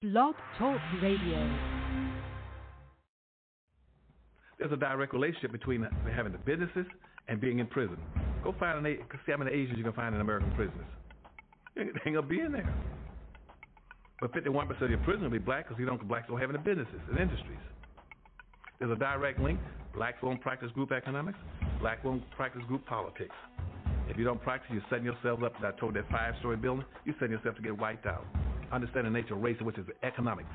Blog Talk Radio. There's a direct relationship between having the businesses and being in prison. Go find see how many Asians you can find in American prisons. They ain't gonna be in there. But 51% of your prisoners will be black because blacks don't have any businesses and industries. There's a direct link. Blacks won't practice group economics. Black won't practice group politics. If you don't practice, you're setting yourself up. I told that 5-story building, you're setting yourself to get wiped out. Understand the nature of race, which is economics.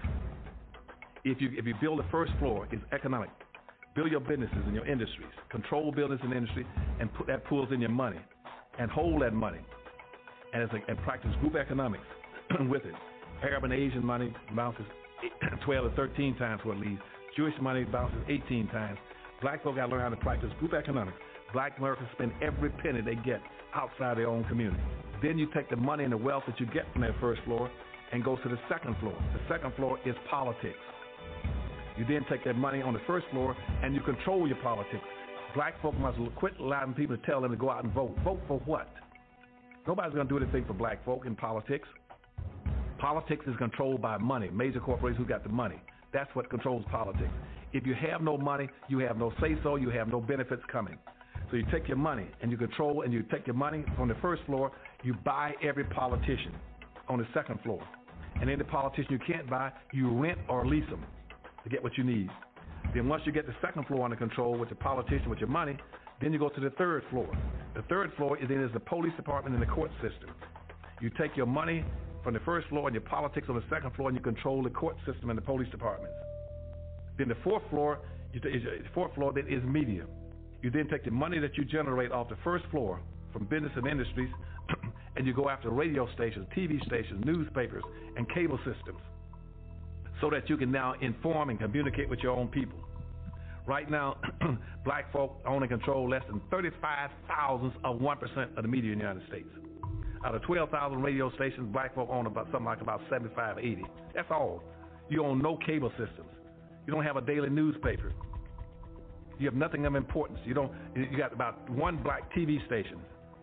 If you build the first floor, it's economic. Build your businesses and your industries. Control business and industry, and put that pools in your money, and hold that money, and practice group economics with it. Arab and Asian money bounces 12 or 13 times what it leaves. Jewish money bounces 18 times. Black folk got to learn how to practice group economics. Black Americans spend every penny they get outside their own community. Then you take the money and the wealth that you get from that first floor and go to the second floor. The second floor is politics. You then take that money on the first floor and you control your politics. Black folk must quit allowing people to tell them to go out and vote. Vote for what? Nobody's going to do anything for black folk in politics. Politics is controlled by money. Major corporations who got the money. That's what controls politics. If you have no money, you have no say-so, you have no benefits coming. So you take your money and you control, and you take your money from the first floor, you buy every politician on the second floor. And any politician you can't buy, you rent or lease them to get what you need. Then once you get the second floor under control with the politician, with your money, then you go to the third floor. The third floor is the police department and the court system. You take your money from the first floor and your politics on the second floor, and you control the court system and the police departments. Then the fourth floor then is media. You then take the money that you generate off the first floor from business and industries, and you go after radio stations, TV stations, newspapers, and cable systems, so that you can now inform and communicate with your own people. Right now, black folk own and control less than 35,000 of 1% of the media in the United States. Out of 12,000 radio stations, black folk own about 75, 80. That's all. You own no cable systems. You don't have a daily newspaper. You have nothing of importance. You got about one black TV station.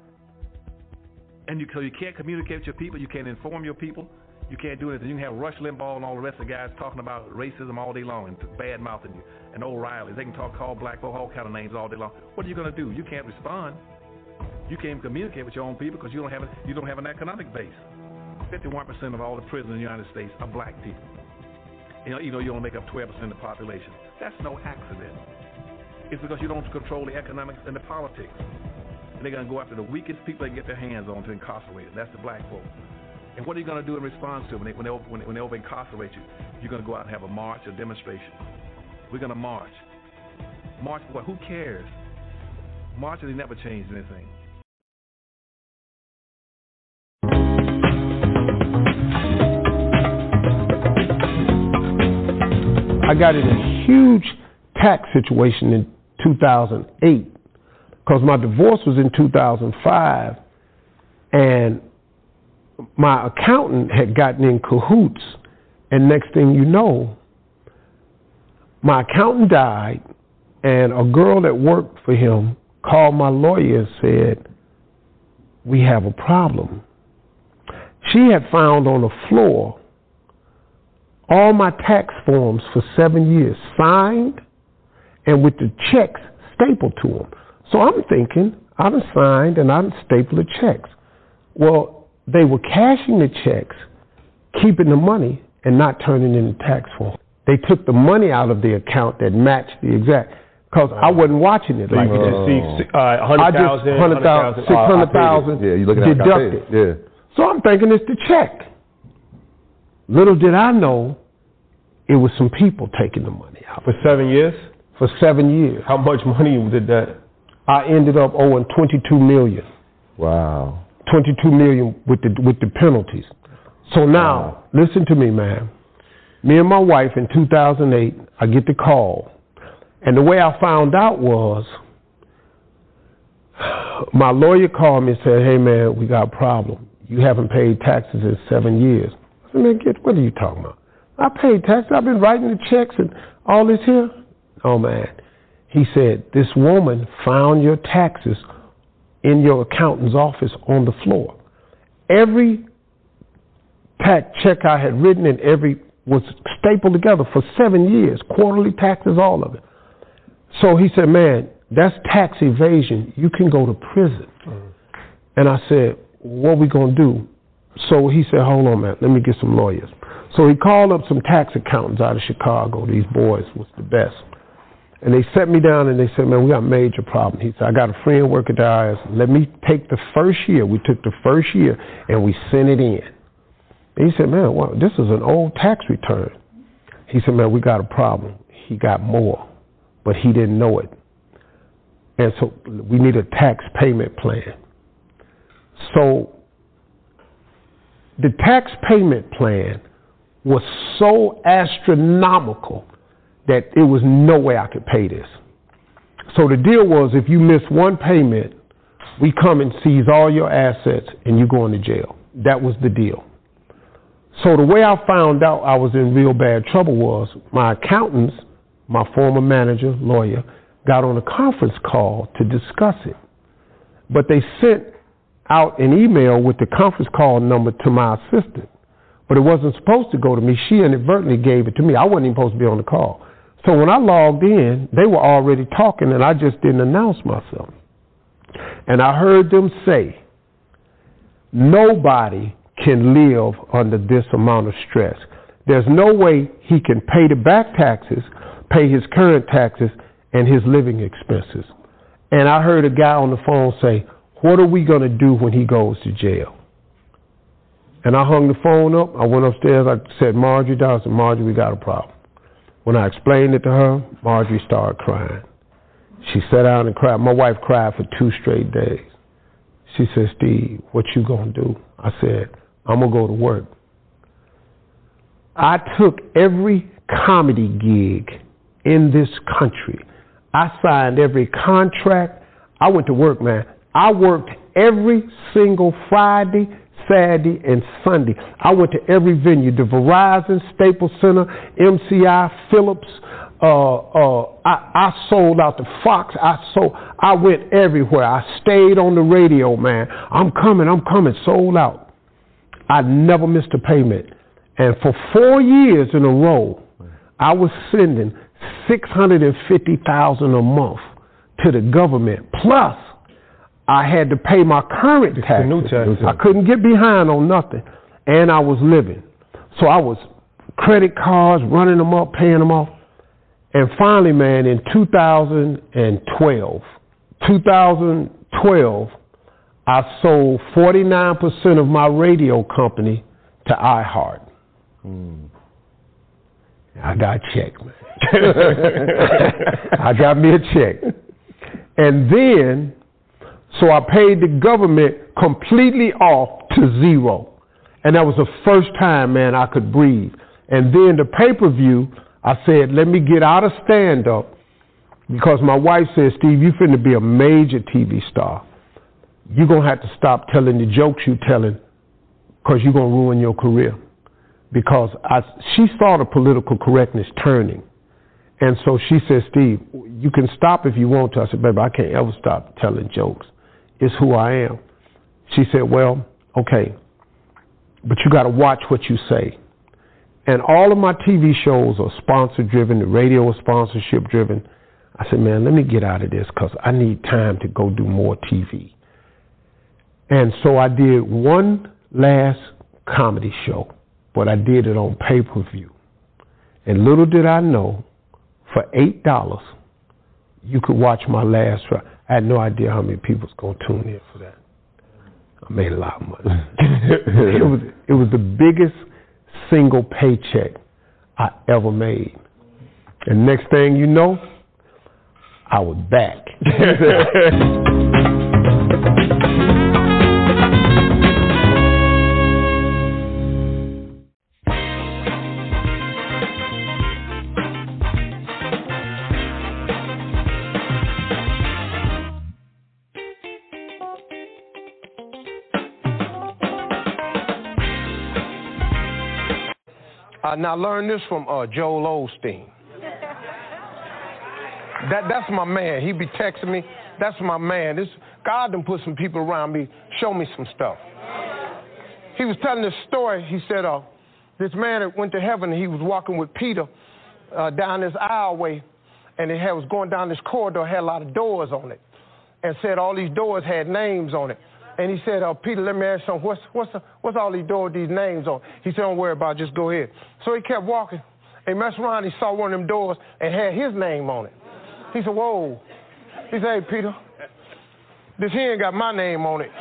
And so you can't communicate with your people. You can't inform your people. You can't do anything. You can have Rush Limbaugh and all the rest of the guys talking about racism all day long and bad-mouthing you. And O'Reilly. They can call black folk all kind of names all day long. What are you going to do? You can't respond. You can't communicate with your own people because you don't have an economic base. 51% of all the prisoners in the United States are black people. You only make up 12% of the population. That's no accident. It's because you don't control the economics and the politics. And they're going to go after the weakest people they can get their hands on to incarcerate them. That's the black folk. And what are you going to do in response to them when they over-incarcerate you? You're going to go out and have a march, a demonstration. We're going to march. March for what? Who cares? Marches never changed anything. I got in a huge tax situation in 2008 because my divorce was in 2005, and my accountant had gotten in cahoots, and next thing you know, my accountant died, and a girl that worked for him called my lawyer and said, "We have a problem." She had found on the floor all my tax forms for 7 years, signed and with the checks stapled to them. So I'm thinking, I done signed and I done stapled the checks. Well, they were cashing the checks, keeping the money, and not turning in the tax form. They took the money out of the account that matched the exact, because I wasn't watching it. So like you could just see 100,000, 600,000 yeah, you looking at deducted. Yeah. So I'm thinking it's the check. Little did I know, it was some people taking the money out. For 7 years? For 7 years. How much money did that? I ended up owing $22 million. Wow. $22 million with the penalties. So now, listen to me, man. Me and my wife in 2008, I get the call. And the way I found out was, my lawyer called me and said, "Hey, man, we got a problem. You haven't paid taxes in 7 years. I said, "Man, what are you talking about? I paid taxes. I've been writing the checks and all this here." Oh, man. He said, "This woman found your taxes in your accountant's office on the floor. Every tax check I had written and every was stapled together for 7 years, quarterly taxes, all of it. So he said, man, that's tax evasion. You can go to prison. And I said, what we going to do? So he said, hold on, man, let me get some lawyers. So he called up some tax accountants out of Chicago. These boys was the best. And they set me down and they said, man, we got a major problem. He said, I got a friend working at the IRS. Let me take the first year. We took the first year and we sent it in. And he said, man, well, this is an old tax return. He said, man, we got a problem. He got more, but he didn't know it. And so we need a tax payment plan. So the tax payment plan was so astronomical that it was no way I could pay this. So the deal was, if you miss one payment, we come and seize all your assets and you go into jail. That was the deal. So the way I found out I was in real bad trouble was my accountants, my former manager, lawyer, got on a conference call to discuss it. But they sent out an email with the conference call number to my assistant. But it wasn't supposed to go to me. She inadvertently gave it to me. I wasn't even supposed to be on the call. So when I logged in, they were already talking and I just didn't announce myself. And I heard them say, nobody can live under this amount of stress. There's no way he can pay the back taxes, pay his current taxes, and his living expenses. And I heard a guy on the phone say, what are we going to do when he goes to jail? And I hung the phone up. I went upstairs. I said, Marjorie down. I said, Marjorie, we got a problem. When I explained it to her, Marjorie started crying. She sat down and cried. My wife cried for 2 straight days. She said, Steve, what you going to do? I said, I'm going to go to work. I took every comedy gig in this country. I signed every contract. I went to work, man. I worked every single Friday, Saturday, and Sunday. I went to every venue, the Verizon, Staples Center, MCI, Phillips. I sold out the Fox. I went everywhere. I stayed on the radio, man. I'm coming, sold out. I never missed a payment. And for 4 years in a row, I was sending $650,000 a month to the government. Plus, I had to pay my current taxes. I couldn't get behind on nothing. And I was living. So I was credit cards, running them up, paying them off. And finally, man, in 2012, I sold 49% of my radio company to iHeart. I got a check, man. I got me a check. And then, so I paid the government completely off to zero. And that was the first time, man, I could breathe. And then the pay-per-view, I said, let me get out of stand-up, because my wife said, Steve, you finna be a major TV star. You're going to have to stop telling the jokes you're telling, because you're going to ruin your career. Because she saw the political correctness turning. And so she said, Steve, you can stop if you want to. I said, baby, I can't ever stop telling jokes. It's who I am. She said, well, okay, but you got to watch what you say. And all of my TV shows are sponsor-driven. The radio is sponsorship-driven. I said, man, let me get out of this because I need time to go do more TV. And so I did one last comedy show, but I did it on pay-per-view. And little did I know, for $8, you could watch my last show. I had no idea how many people was going to tune in for that. I made a lot of money. It was the biggest single paycheck I ever made. And next thing you know, I was back. Now, I learned this from Joel Osteen. That's my man. He be texting me. That's my man. God done put some people around me, show me some stuff. He was telling this story. He said, this man that went to heaven, he was walking with Peter down this aisleway, and it was going down this corridor, had a lot of doors on it, and said all these doors had names on it. And he said, Peter, let me ask you something. What's all these doors, these names on? He said, don't worry about it, just go ahead. So he kept walking. He messed around, he saw one of them doors and had his name on it. He said, whoa. He said, hey, Peter, this here ain't got my name on it.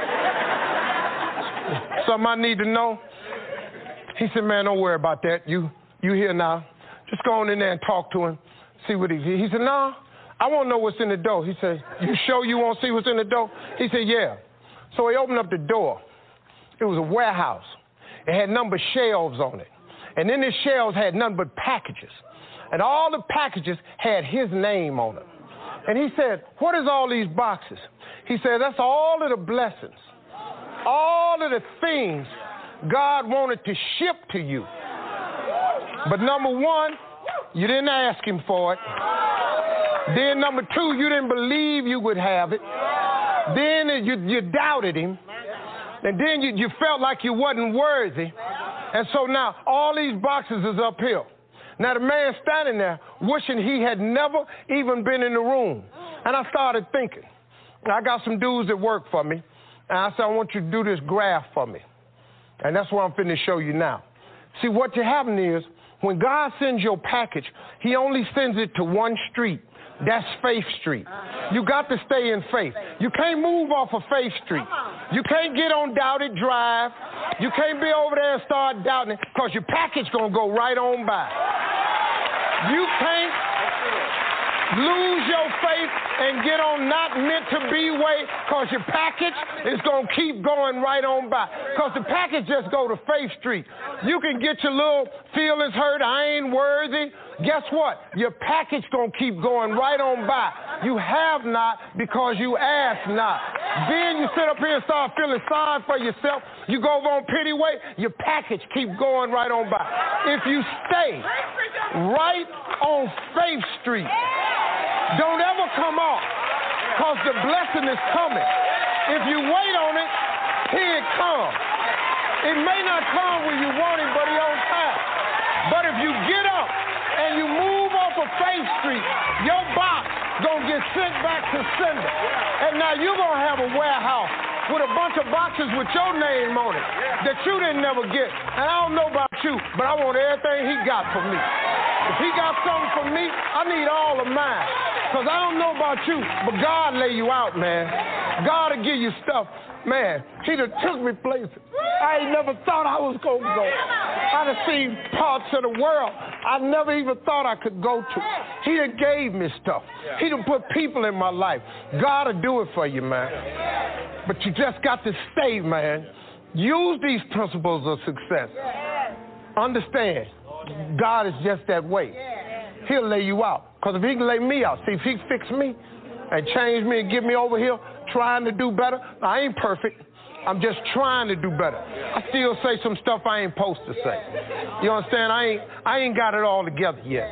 Something I need to know? He said, man, don't worry about that. You here now. Just go on in there and talk to him, see what he said, no, I want to know what's in the door. He said, you sure you want to see what's in the door? He said, yeah. So he opened up the door. It was a warehouse. It had numbered shelves on it. And then the shelves had nothing but packages. And all the packages had his name on them. And he said, what is all these boxes? He said, that's all of the blessings, all of the things God wanted to ship to you. But number one, you didn't ask him for it. Then number two, you didn't believe you would have it. Then you doubted him. And then you felt like you wasn't worthy. And so now all these boxes is uphill. Now the man standing there wishing he had never even been in the room. And I started thinking, I got some dudes that work for me. And I said, I want you to do this graph for me. And that's what I'm finna show you now. See, what happening is, when God sends your package, he only sends it to one street. That's Faith Street. You got to stay in faith. You can't move off of Faith Street. You can't get on Doubted Drive. You can't be over there and start doubting it, because your package going to go right on by. You can't lose your faith and get on not meant to be way, because your package is going to keep going right on by. Because the package just go to Faith Street. You can get your little feelings hurt, I ain't worthy. Guess what? Your package going to keep going right on by. You have not because you ask not. Then you sit up here and start feeling sorry for yourself. You go over on pity way, your package keep going right on by. If you stay right on Faith Street, don't ever come off, because the blessing is coming. If you wait on it, here it comes. It may not come when you want it, but it's on time. But if you get up and you move off of Faith Street, your box gonna get sent back to sender. And now you're gonna have a warehouse with a bunch of boxes with your name on it that you didn't never get. And I don't know about you, but I want everything he got for me. If he got something for me, I need all of mine. Because I don't know about you, but God lay you out, man. God will give you stuff. Man, he done took me places I ain't never thought I was going to go. I done seen parts of the world I never even thought I could go to. He done gave me stuff. He done put people in my life. God will do it for you, man. But you just got to stay, man. Use these principles of success. Understand, God is just that way. He'll lay you out. Because if he can lay me out, see, if he fix me and change me and get me over here trying to do better, I ain't perfect. I'm just trying to do better. I still say some stuff I ain't supposed to say. You understand? I ain't got it all together yet.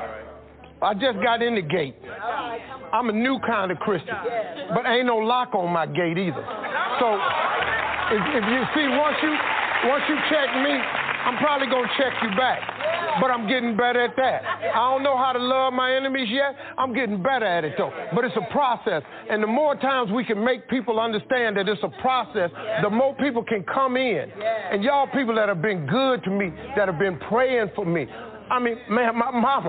I just got in the gate. I'm a new kind of Christian, but ain't no lock on my gate either. So if you see, once you check me, I'm probably gonna check you back. But I'm getting better at that. I don't know how to love my enemies yet. I'm getting better at it, though. But it's a process. And the more times we can make people understand that it's a process, the more people can come in. And y'all people that have been good to me, that have been praying for me. I mean, man, my mama,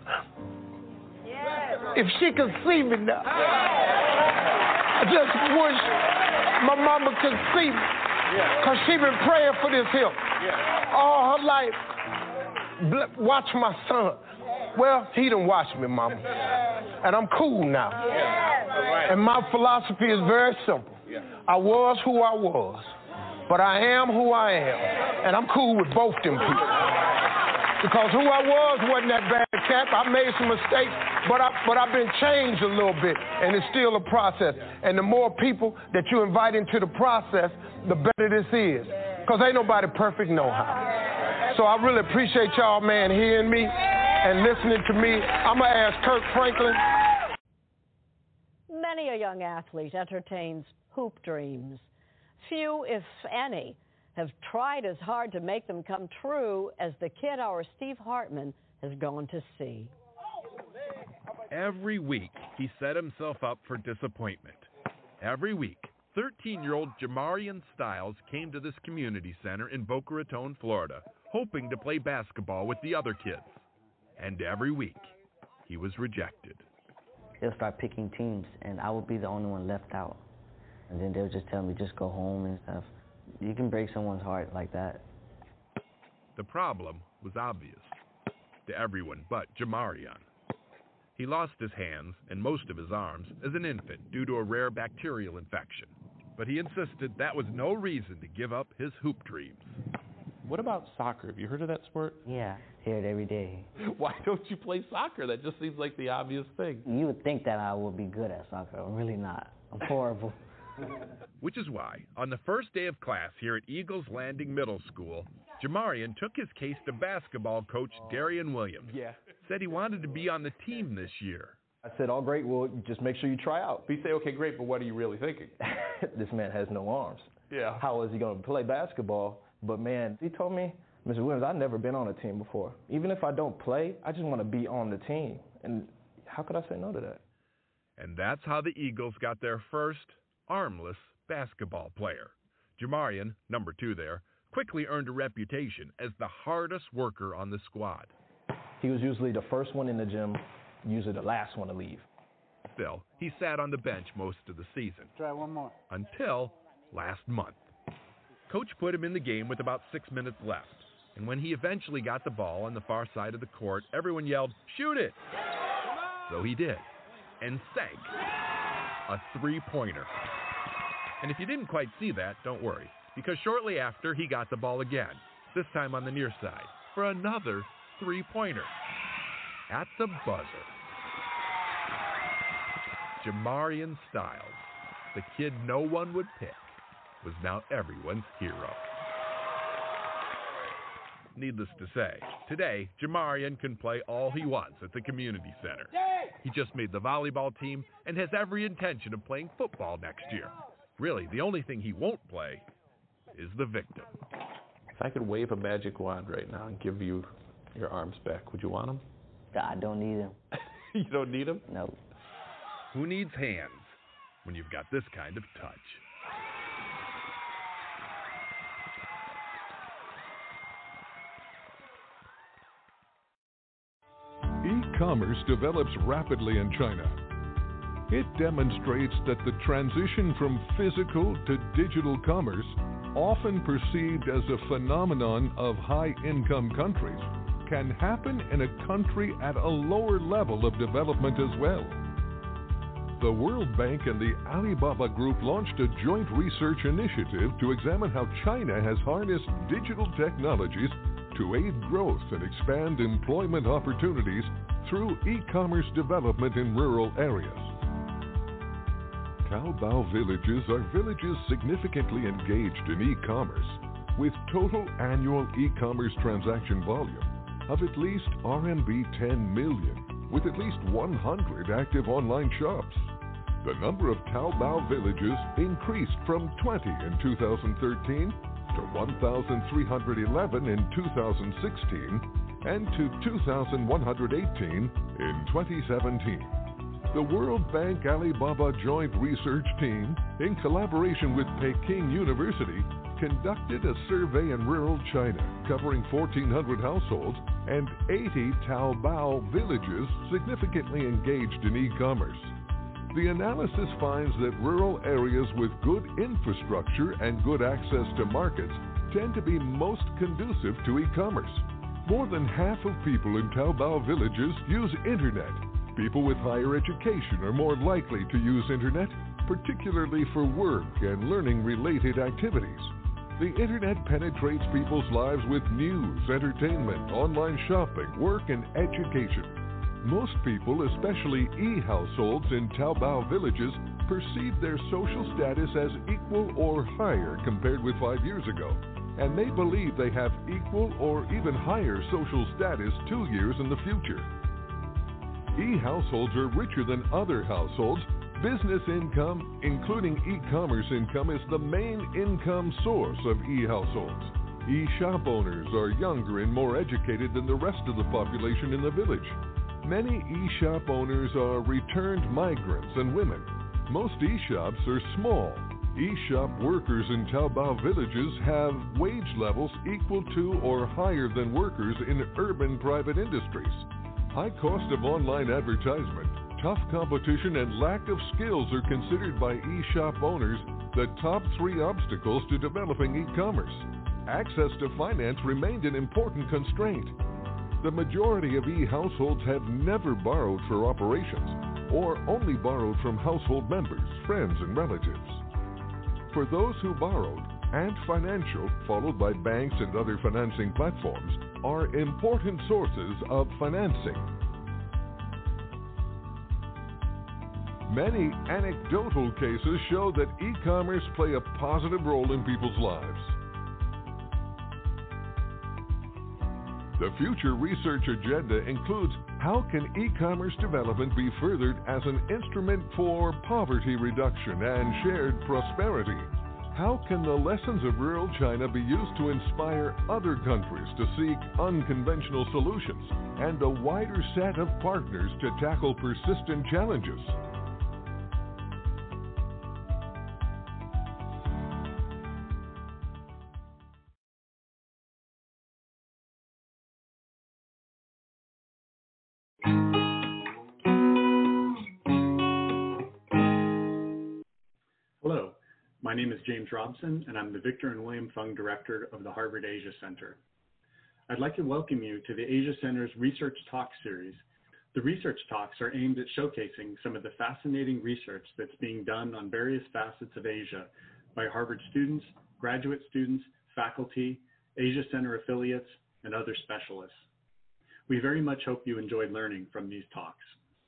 if she could see me now, I just wish my mama could see me. Because she been praying for this here all her life. Watch my son. Well, he done watched me, mama. And I'm cool now. And my philosophy is very simple. I was who I was, but I am who I am. And I'm cool with both them people. Because who I was wasn't that bad, Cap. I made some mistakes, but I've been changed a little bit, and it's still a process. And the more people that you invite into the process, the better this is. Because ain't nobody perfect no how. So I really appreciate y'all, man, hearing me and listening to me. I'm going to ask Kirk Franklin. Many a young athlete entertains hoop dreams. Few, if any, have tried as hard to make them come true as the kid our Steve Hartman has gone to see. Every week, he set himself up for disappointment. Every week, 13-year-old Jamarian Styles came to this community center in Boca Raton, Florida, hoping to play basketball with the other kids. And every week, he was rejected. They'll start picking teams, and I would be the only one left out. And then they'll just tell me, just go home and stuff. You can break someone's heart like that. The problem was obvious to everyone but Jamarian. He lost his hands and most of his arms as an infant due to a rare bacterial infection. But he insisted that was no reason to give up his hoop dreams. What about soccer? Have you heard of that sport? Yeah, hear it every day. Why don't you play soccer? That just seems like the obvious thing. You would think that I would be good at soccer. I'm really not. I'm horrible. Which is why, on the first day of class here at Eagles Landing Middle School, Jamarian took his case to basketball coach Darian Williams. Yeah. Said he wanted to be on the team this year. I said, all great, well, just make sure you try out. But you say, okay, great, but what are you really thinking? This man has no arms. Yeah. How is he going to play basketball? But, man, he told me, Mr. Williams, I've never been on a team before. Even if I don't play, I just want to be on the team. And how could I say no to that? And that's how the Eagles got their first armless basketball player. Jamarian, number 2 there, quickly earned a reputation as the hardest worker on the squad. He was usually the first one in the gym, usually the last one to leave. Still, he sat on the bench most of the season. Try one more. Until last month. Coach put him in the game with about 6 minutes left. And when he eventually got the ball on the far side of the court, everyone yelled, "Shoot it!" So he did. And sank a three-pointer. And if you didn't quite see that, don't worry. Because shortly after, he got the ball again. This time on the near side. For another three-pointer. At the buzzer. Jamarian Styles, the kid no one would pick, was now everyone's hero. Needless to say, today, Jamarian can play all he wants at the community center. He just made the volleyball team and has every intention of playing football next year. Really, the only thing he won't play is the victim. If I could wave a magic wand right now and give you your arms back, would you want them? I don't need them. You don't need them? No. Who needs hands when you've got this kind of touch? E-commerce develops rapidly in China. It demonstrates that the transition from physical to digital commerce, often perceived as a phenomenon of high-income countries, can happen in a country at a lower level of development as well. The World Bank and the Alibaba Group launched a joint research initiative to examine how China has harnessed digital technologies to aid growth and expand employment opportunities through e-commerce development in rural areas. Taobao villages are villages significantly engaged in e-commerce, with total annual e-commerce transaction volume of at least RMB 10 million, with at least 100 active online shops. The number of Taobao villages increased from 20 in 2013 to 1,311 in 2016 and to 2,118 in 2017. The World Bank Alibaba Joint Research Team, in collaboration with Peking University, conducted a survey in rural China covering 1,400 households and 80 Taobao villages significantly engaged in e-commerce. The analysis finds that rural areas with good infrastructure and good access to markets tend to be most conducive to e-commerce. More than half of people in Taobao villages use internet. People with higher education are more likely to use internet, particularly for work and learning-related activities. The internet penetrates people's lives with news, entertainment, online shopping, work, and education. Most people, especially e-households in Taobao villages, perceive their social status as equal or higher compared with 5 years ago, and they believe they have equal or even higher social status 2 years in the future. E-households are richer than other households Business income, including e-commerce income, is the main income source of e-households. E-shop owners are younger and more educated than the rest of the population in the village. Many e-shop owners are returned migrants and women. Most e-shops are small. E-shop workers in Taobao villages have wage levels equal to or higher than workers in urban private industries. High cost of online advertisement, tough competition, and lack of skills are considered by e-shop owners the top 3 obstacles to developing e-commerce. Access to finance remained an important constraint. The majority of e-households have never borrowed for operations or only borrowed from household members, friends, and relatives. For those who borrowed, Ant Financial, followed by banks and other financing platforms, are important sources of financing. Many anecdotal cases show that e-commerce play a positive role in people's lives. The future research agenda includes how can e-commerce development be furthered as an instrument for poverty reduction and shared prosperity? How can the lessons of rural China be used to inspire other countries to seek unconventional solutions and a wider set of partners to tackle persistent challenges? Hello, my name is James Robson, and I'm the Victor and William Fung Director of the Harvard Asia Center. I'd like to welcome you to the Asia Center's Research Talk series. The research talks are aimed at showcasing some of the fascinating research that's being done on various facets of Asia by Harvard students, graduate students, faculty, Asia Center affiliates, and other specialists. We very much hope you enjoyed learning from these talks.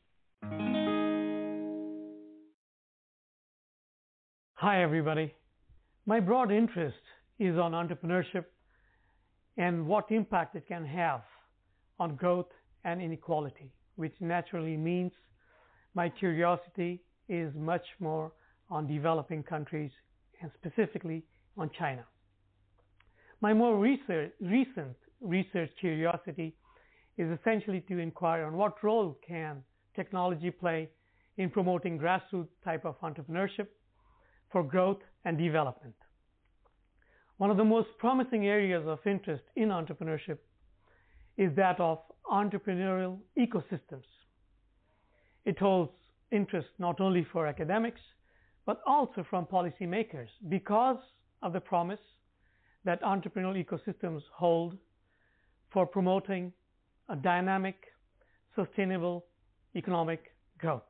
Hi, everybody. My broad interest is on entrepreneurship and what impact it can have on growth and inequality, which naturally means my curiosity is much more on developing countries and specifically on China. My more recent research curiosity is essentially to inquire on what role can technology play in promoting grassroots type of entrepreneurship for growth and development. One of the most promising areas of interest in entrepreneurship is that of entrepreneurial ecosystems. It holds interest not only for academics, but also from policymakers because of the promise that entrepreneurial ecosystems hold for promoting a dynamic, sustainable economic growth.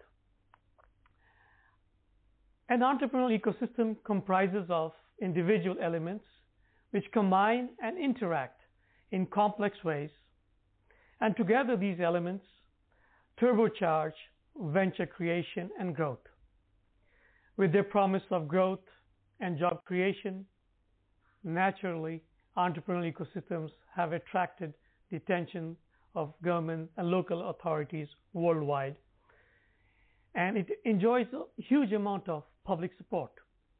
An entrepreneurial ecosystem comprises of individual elements which combine and interact in complex ways, and together these elements turbocharge venture creation and growth. With their promise of growth and job creation, naturally, entrepreneurial ecosystems have attracted the attention of government and local authorities worldwide, and it enjoys a huge amount of public support.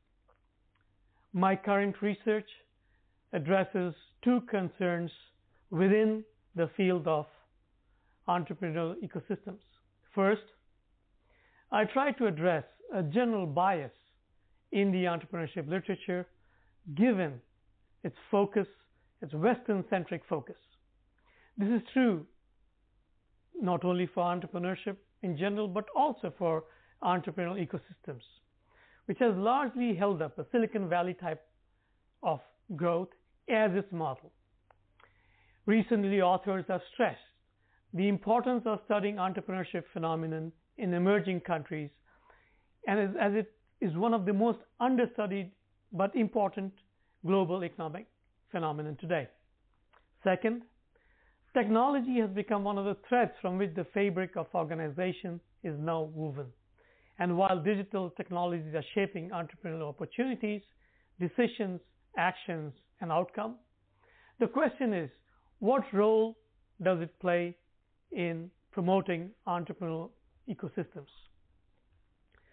My current research addresses 2 concerns within the field of entrepreneurial ecosystems. First, I try to address a general bias in the entrepreneurship literature given its focus, its Western-centric focus. This is true not only for entrepreneurship in general, but also for entrepreneurial ecosystems, which has largely held up a Silicon Valley type of growth as its model. Recently, authors have stressed the importance of studying entrepreneurship phenomenon in emerging countries, and as it is one of the most understudied but important global economic phenomenon today. Second, technology has become one of the threads from which the fabric of organization is now woven. And while digital technologies are shaping entrepreneurial opportunities, decisions, actions, and outcome, the question is, what role does it play in promoting entrepreneurial ecosystems?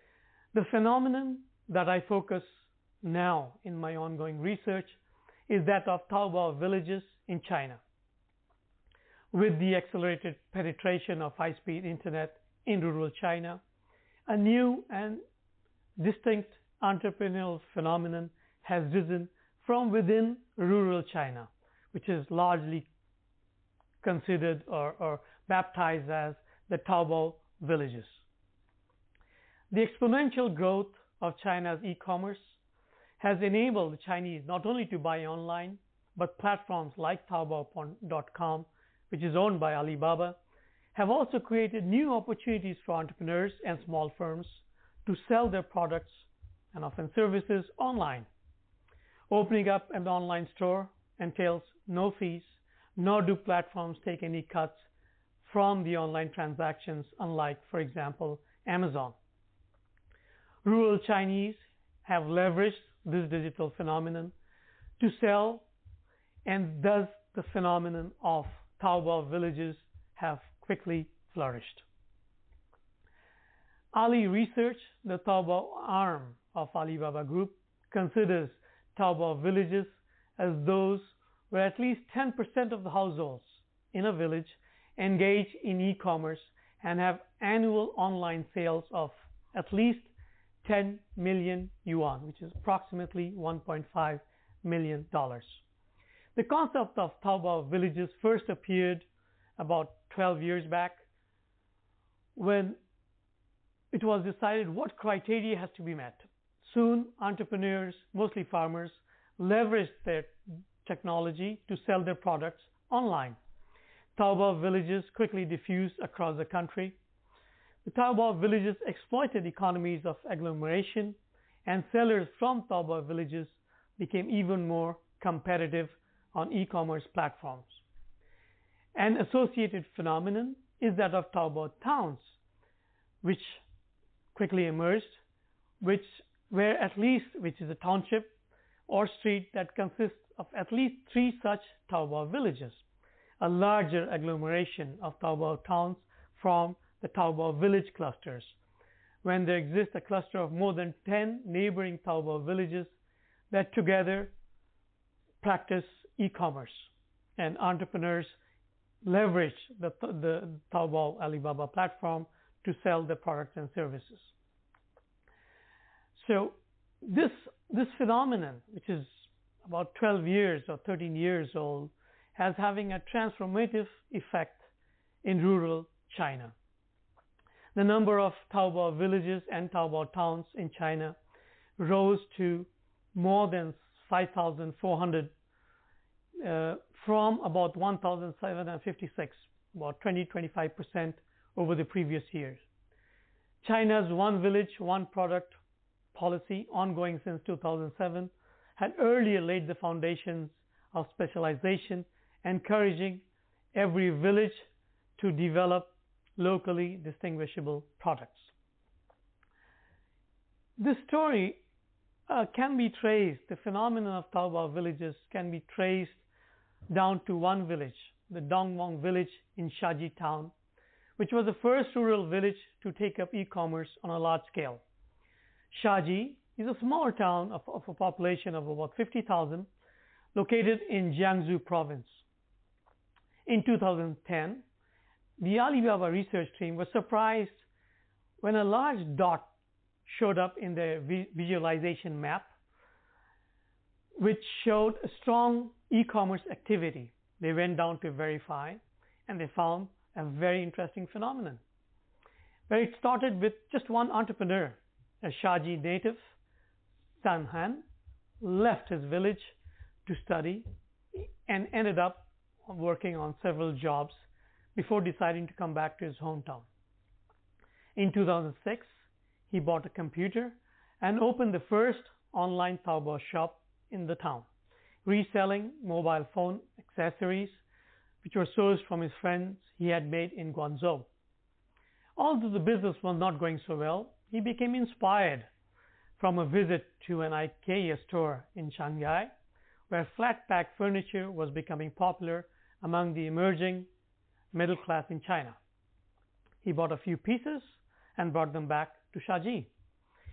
The phenomenon that I focus now in my ongoing research is that of Taobao villages in China. With the accelerated penetration of high-speed internet in rural China, a new and distinct entrepreneurial phenomenon has risen from within rural China, which is largely considered or baptized as the Taobao villages. The exponential growth of China's e-commerce has enabled the Chinese not only to buy online, but platforms like Taobao.com, which is owned by Alibaba, have also created new opportunities for entrepreneurs and small firms to sell their products and often services online. Opening up an online store entails no fees, nor do platforms take any cuts from the online transactions, unlike, for example, Amazon. Rural Chinese have leveraged this digital phenomenon to sell, and thus the phenomenon of Taobao villages have quickly flourished. Ali Research, the Taobao arm of Alibaba Group, considers Taobao villages as those where at least 10% of the households in a village engage in e-commerce and have annual online sales of at least 10 million yuan, which is approximately $1.5 million. The concept of Taobao villages first appeared about 12 years back when it was decided what criteria has to be met. Soon, entrepreneurs, mostly farmers, leveraged their technology to sell their products online. Taobao villages quickly diffused across the country. The Taobao villages exploited economies of agglomeration, and sellers from Taobao villages became even more competitive on e-commerce platforms. An associated phenomenon is that of Taobao towns, which quickly emerged, which is a township or street that consists of at least 3 such Taobao villages. A larger agglomeration of Taobao towns from the Taobao village clusters, when there exists a cluster of more than 10 neighboring Taobao villages that together practice e-commerce, and entrepreneurs leverage the Taobao Alibaba platform to sell their products and services. So this phenomenon, which is about 12 years or 13 years old, has having a transformative effect in rural China. The number of Taobao villages and Taobao towns in China rose to more than 5,400 from about 1,756, about 20-25% over the previous years. China's one village, one product policy, ongoing since 2007, had earlier laid the foundations of specialization, encouraging every village to develop locally distinguishable products. This story can be traced, the phenomenon of Taobao villages can be traced down to one village, the Dongwang village in Shaji town, which was the first rural village to take up e-commerce on a large scale. Shaji is a small town of a population of about 50,000, located in Jiangsu province. In 2010, the Alibaba research team was surprised when a large dot showed up in their visualization map, which showed a strong e-commerce activity. They went down to verify, and they found a very interesting phenomenon, where it started with just one entrepreneur, a Shaji native, San Han, left his village to study and ended up working on several jobs before deciding to come back to his hometown. In 2006, he bought a computer and opened the first online Taobao shop in the town, reselling mobile phone accessories which were sourced from his friends he had made in Guangzhou. Although the business was not going so well, he became inspired from a visit to an IKEA store in Shanghai, where flat pack furniture was becoming popular among the emerging middle class in China. He bought a few pieces and brought them back to Shaji.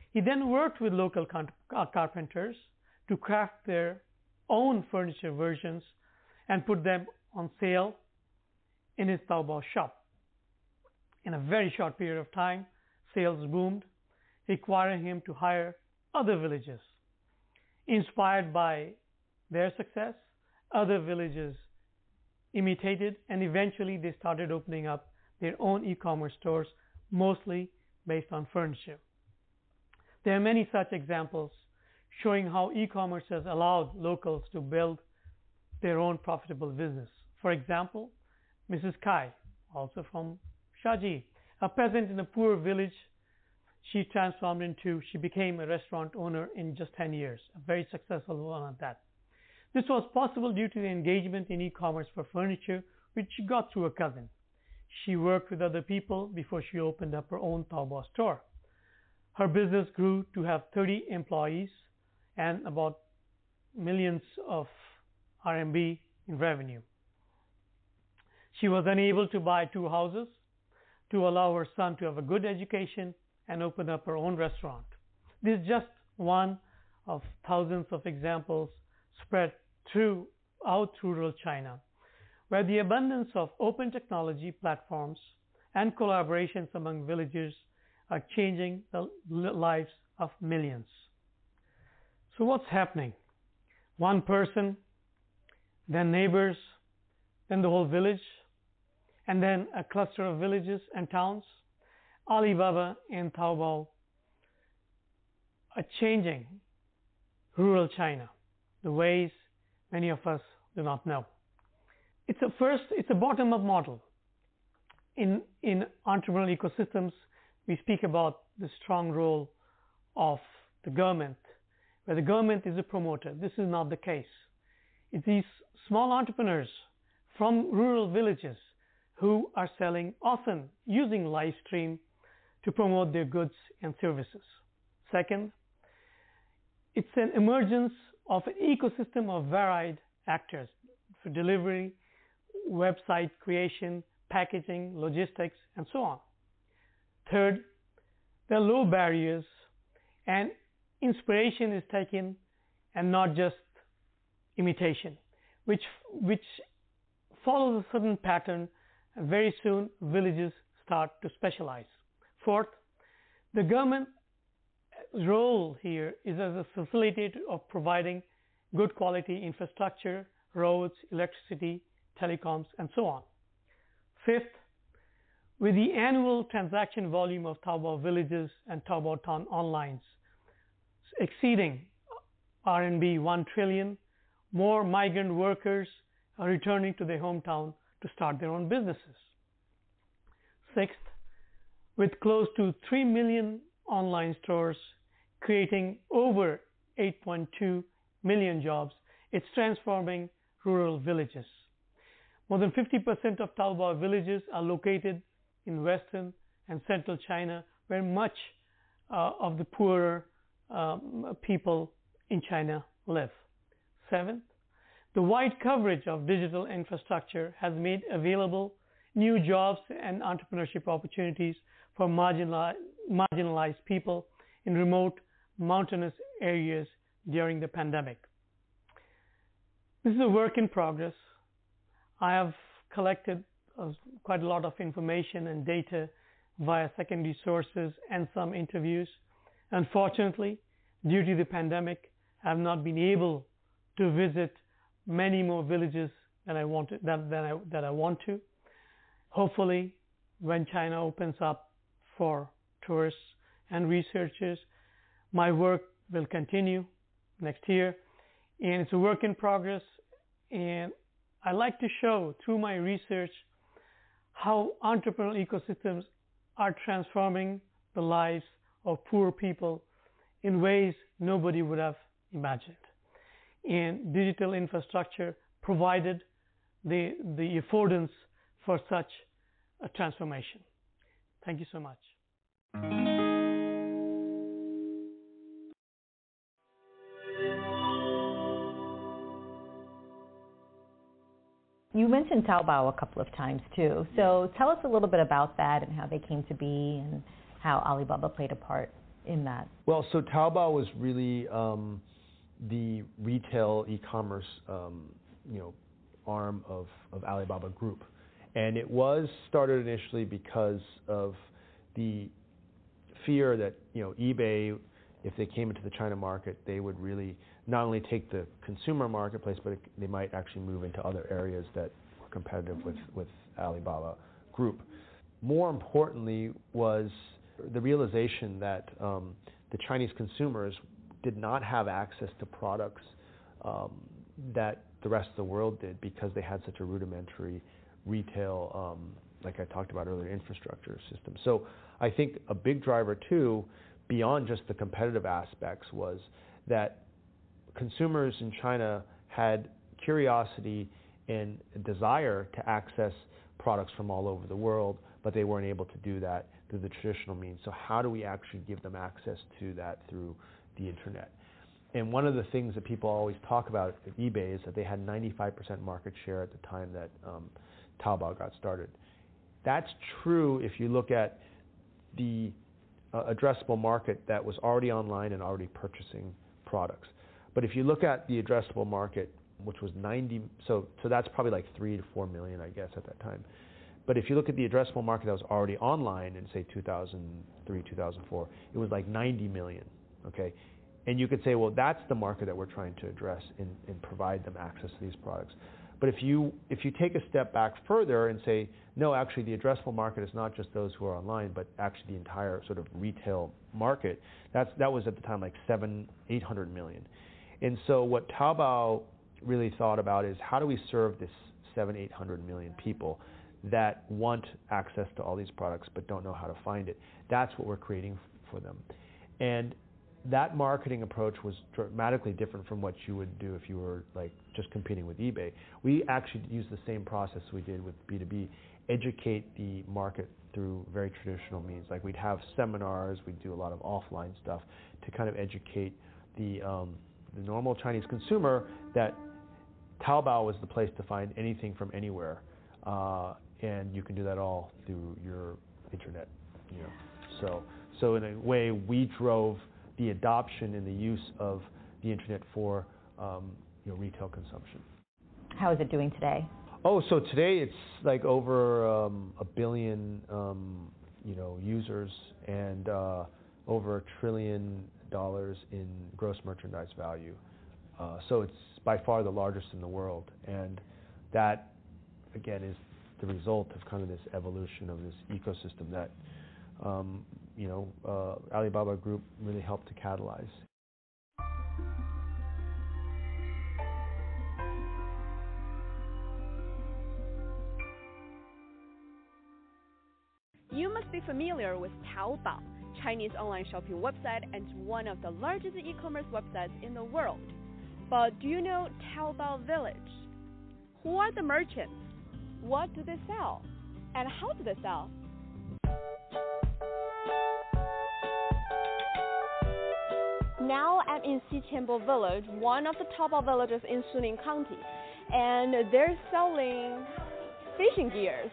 He then worked with local carpenters to craft their own furniture versions and put them on sale in his Taobao shop. In a very short period of time, sales boomed, requiring him to hire other villages. Inspired by their success, other villages imitated, and eventually they started opening up their own e-commerce stores, mostly based on furniture. There are many such examples showing how e-commerce has allowed locals to build their own profitable business. For example, Mrs. Kai, also from Shaji, a peasant in a poor village, she became a restaurant owner in just 10 years, a very successful one at that. This was possible due to the engagement in e-commerce for furniture, which she got through a cousin. She worked with other people before she opened up her own Taobao store. Her business grew to have 30 employees and about millions of RMB in revenue. She was unable to buy 2 houses to allow her son to have a good education and open up her own restaurant. This is just one of thousands of examples spread throughout rural China, where the abundance of open technology platforms and collaborations among villagers are changing the lives of millions. So what's happening? One person, then neighbors, then the whole village, and then a cluster of villages and towns. Alibaba and Taobao are changing rural China, the ways many of us do not know. It's a bottom-up model. In entrepreneurial ecosystems, we speak about the strong role of the government, where the government is a promoter. This is not the case. It's these small entrepreneurs from rural villages who are selling, often using live stream to promote their goods and services. Second, it's an emergence of an ecosystem of varied actors for delivery, website creation, packaging, logistics, and so on. Third, there are low barriers and inspiration is taken and not just imitation, which follows a certain pattern, and very soon villages start to specialize. Fourth, the government's role here is as a facilitator of providing good quality infrastructure, roads, electricity, telecoms, and so on. Fifth, with the annual transaction volume of Taobao villages and Taobao town onlines exceeding RMB 1 trillion, more migrant workers are returning to their hometown to start their own businesses. Sixth, with close to 3 million online stores creating over 8.2 million jobs, it's transforming rural villages. More than 50% of Taobao villages are located in western and central China, where much of the poorer people in China live. Seventh, the wide coverage of digital infrastructure has made available new jobs and entrepreneurship opportunities for marginalized people in remote mountainous areas during the pandemic. This is a work in progress. I have collected quite a lot of information and data via secondary sources and some interviews. Unfortunately, due to the pandemic, I have not been able to visit many more villages than I want to. Hopefully, when China opens up for tourists and researchers, my work will continue next year, and it's a work in progress. And I like to show through my research how entrepreneurial ecosystems are transforming the lives of poor people in ways nobody would have imagined. And digital infrastructure provided the affordance for such a transformation. Thank you so much. You mentioned Taobao a couple of times too. So tell us a little bit about that and how they came to be and how Alibaba played a part in that? Well, so Taobao was really the retail e-commerce, arm of Alibaba Group, and it was started initially because of the fear that eBay, if they came into the China market, they would really not only take the consumer marketplace, but they might actually move into other areas that were competitive with Alibaba Group. More importantly was the realization that the Chinese consumers did not have access to products that the rest of the world did because they had such a rudimentary retail, like I talked about earlier, infrastructure system. So I think a big driver too, beyond just the competitive aspects, was that consumers in China had curiosity and a desire to access products from all over the world, but they weren't able to do that through the traditional means. So how do we actually give them access to that through the internet? And one of the things that people always talk about at eBay is that they had 95% market share at the time that Taobao got started. That's true if you look at the addressable market that was already online and already purchasing products. But if you look at the addressable market, which was 90, so that's probably like 3 to 4 million, I guess, at that time. But if you look at the addressable market that was already online in, say, 2003, 2004, it was like 90 million, okay? And you could say, well, that's the market that we're trying to address and provide them access to these products. But if you take a step back further and say, no, actually the addressable market is not just those who are online, but actually the entire sort of retail market, that was at the time like 800 million. And so what Taobao really thought about is how do we serve this 800 million people that want access to all these products but don't know how to find it. That's what we're creating for them. And that marketing approach was dramatically different from what you would do if you were like just competing with eBay. We actually used the same process we did with B2B, educate the market through very traditional means. Like we'd have seminars, we'd do a lot of offline stuff to kind of educate the normal Chinese consumer that Taobao was the place to find anything from anywhere, and you can do that all through your internet. So in a way, we drove the adoption and the use of the internet for retail consumption. How is it doing today? Oh, so today it's like over 1 billion users and over $1 trillion in gross merchandise value. So it's by far the largest in the world, and that again is the result of kind of this evolution of this ecosystem that Alibaba Group really helped to catalyze. You must be familiar with Taobao, Chinese online shopping website and one of the largest e-commerce websites in the world. But do you know Taobao Village? Who are the merchants? What do they sell? And how do they sell? Now I'm in Xiqianbo Village, one of the Taobao villages in Suning County, and they're selling fishing gears.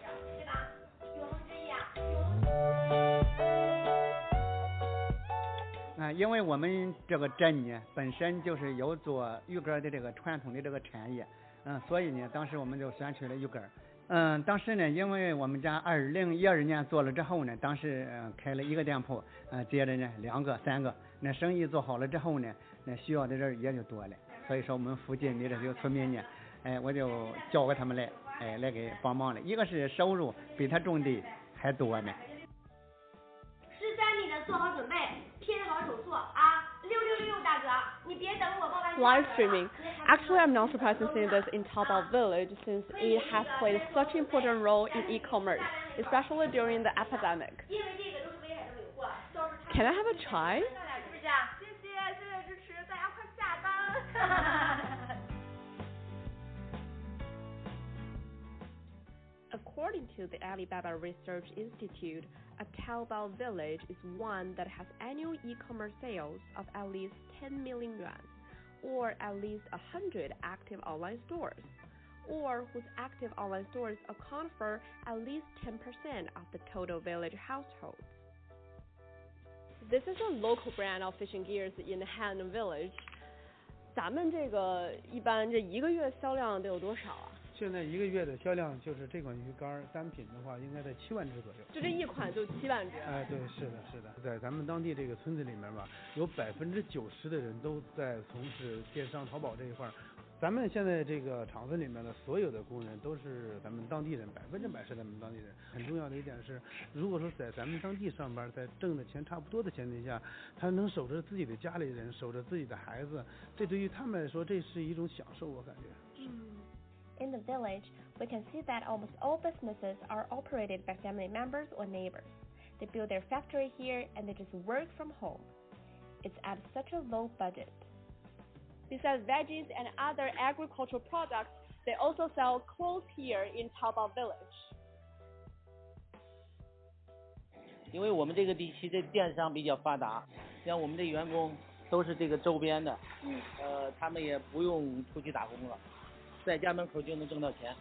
因为我们这个镇呢本身就是有做鱼竿的这个传统的这个产业，所以呢当时我们就选取了鱼竿。当时呢因为我们家2012年做了之后呢，当时开了一个店铺，接着呢2个3个，那生意做好了之后呢，那需要的人也就多了，所以说我们附近的这些村民呢，我就叫过他们来，来给帮忙了。一个是收入比他种的还多呢。 13米的做好准备，拼好手速啊！666大哥，你别等我报完。 Live streaming. Actually, I'm not surprised to see this in Taobao Village since it has played such an important role in e-commerce, especially during the epidemic. Can I have a try? According to the Alibaba Research Institute, a Taobao Village is one that has annual e-commerce sales of at least 10 million yuan, or at least 100 active online stores, or whose active online stores account for at least 10% of the total village households. This is a local brand of fishing gears in Han Village. 咱们这个一般这一个月销量得有多少啊？ 现在一个月的销量就是这款鱼竿单品的话，应该在7万只左右。 就这一款就7万只。 哎，对，是的，是的，在咱们当地这个村子里面吧，有90%的人都在从事电商淘宝这一块。咱们现在这个厂子里面的所有的工人都是咱们当地人，100%是咱们当地人。很重要的一点是，如果说在咱们当地上班，在挣的钱差不多的前提下，他能守着自己的家里人，守着自己的孩子，这对于他们来说，这是一种享受，我感觉。 In the village, we can see that almost all businesses are operated by family members or neighbors. They build their factory here and they just work from home. It's at such a low budget. Besides veggies and other agricultural products, they also sell clothes here in Taobao Village. 因为我们这个地区的电商比较发达，像我们的员工都是这个周边的，他们也不用出去打工了，在家门口就能挣到钱。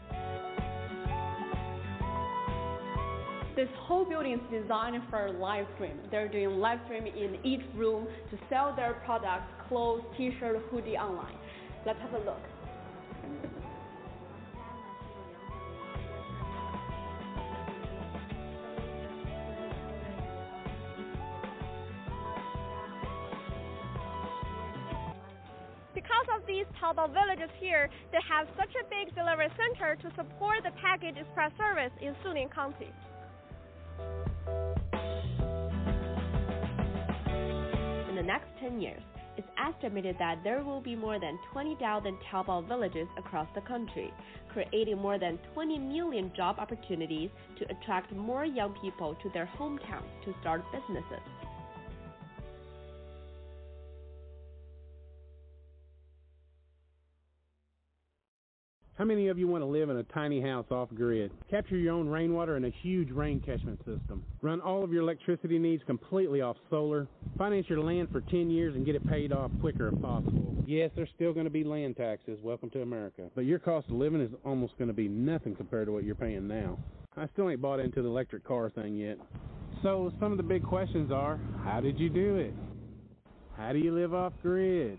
This whole building is designed for live stream. They're doing live stream in each room to sell their products, clothes, t-shirt, hoodie online. Let's have a look. Because of these Taobao villages here, they have such a big delivery center to support the package express service in Suning County. In the next 10 years, it's estimated that there will be more than 20,000 Taobao villages across the country, creating more than 20 million job opportunities to attract more young people to their hometowns to start businesses. How many of you want to live in a tiny house off-grid? Capture your own rainwater in a huge rain catchment system. Run all of your electricity needs completely off solar. Finance your land for 10 years and get it paid off quicker if possible. Yes, there's still going to be land taxes. Welcome to America. But your cost of living is almost going to be nothing compared to what you're paying now. I still ain't bought into the electric car thing yet. So some of the big questions are, how did you do it? How do you live off-grid?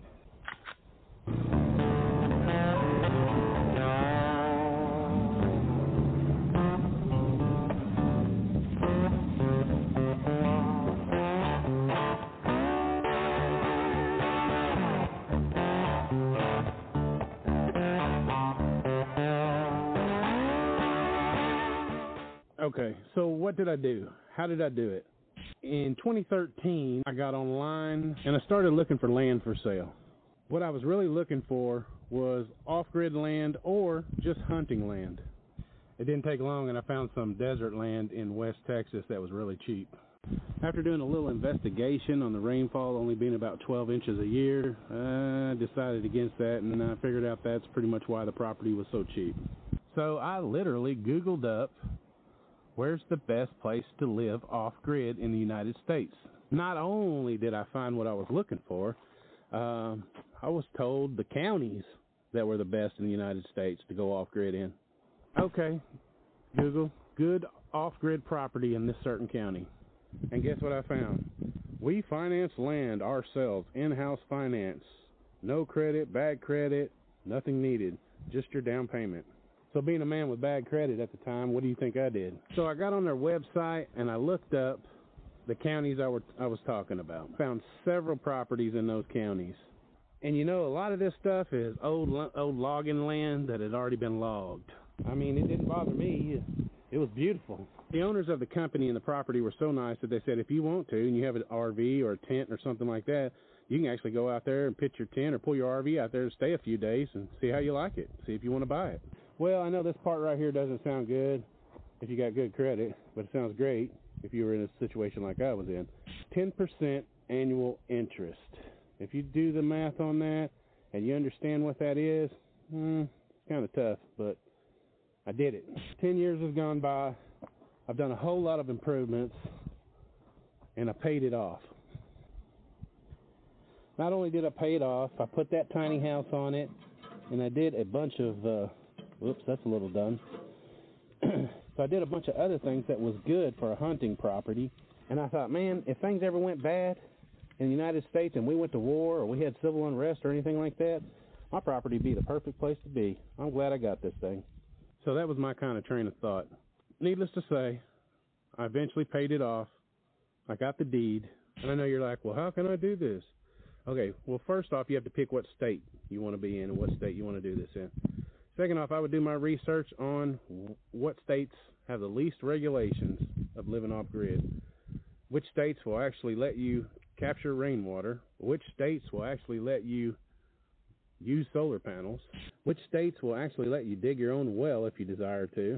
Okay, so what did I do? How did I do it? In 2013, I got online and I started looking for land for sale. What I was really looking for was off-grid land or just hunting land. It didn't take long and I found some desert land in West Texas that was really cheap. After doing a little investigation on the rainfall only being about 12 inches a year, I decided against that and I figured out that's pretty much why the property was so cheap. So I literally Googled up, where's the best place to live off-grid in the United States? Not only did I find what I was looking for, I was told the counties that were the best in the United States to go off-grid in. Okay, Google, good off-grid property in this certain county. And guess what I found? We finance land ourselves, in-house finance. No credit, bad credit, nothing needed, just your down payment. So being a man with bad credit at the time, what do you think I did? So I got on their website and I looked up the counties I was talking about. Found several properties in those counties. And you know, a lot of this stuff is old logging land that had already been logged. I mean, it didn't bother me. It was beautiful. The owners of the company and the property were so nice that they said if you want to and you have an RV or a tent or something like that, you can actually go out there and pitch your tent or pull your RV out there and stay a few days and see how you like it. See if you want to buy it. Well, I know this part right here doesn't sound good if you got good credit, but it sounds great if you were in a situation like I was in. 10% annual interest. If you do the math on that and you understand what that is, it's kind of tough, but I did it. 10 years has gone by. I've done a whole lot of improvements, and I paid it off. Not only did I pay it off, I put that tiny house on it, and I did a bunch of whoops, that's a little done. So I did a bunch of other things that was good for a hunting property, And I thought, man, if things ever went bad in the United States and we went to war or we had civil unrest or anything like that, my property would be the perfect place to be. I'm glad I got this thing. So that was my kind of train of thought. Needless to say, I eventually paid it off. I got the deed. And I know you're like, well, how can I do this? Okay, well, first off, you have to pick what state you want to be in and what state you want to do this in. Second off, I would do my research on what states have the least regulations of living off grid, which states will actually let you capture rainwater, which states will actually let you use solar panels, which states will actually let you dig your own well if you desire to.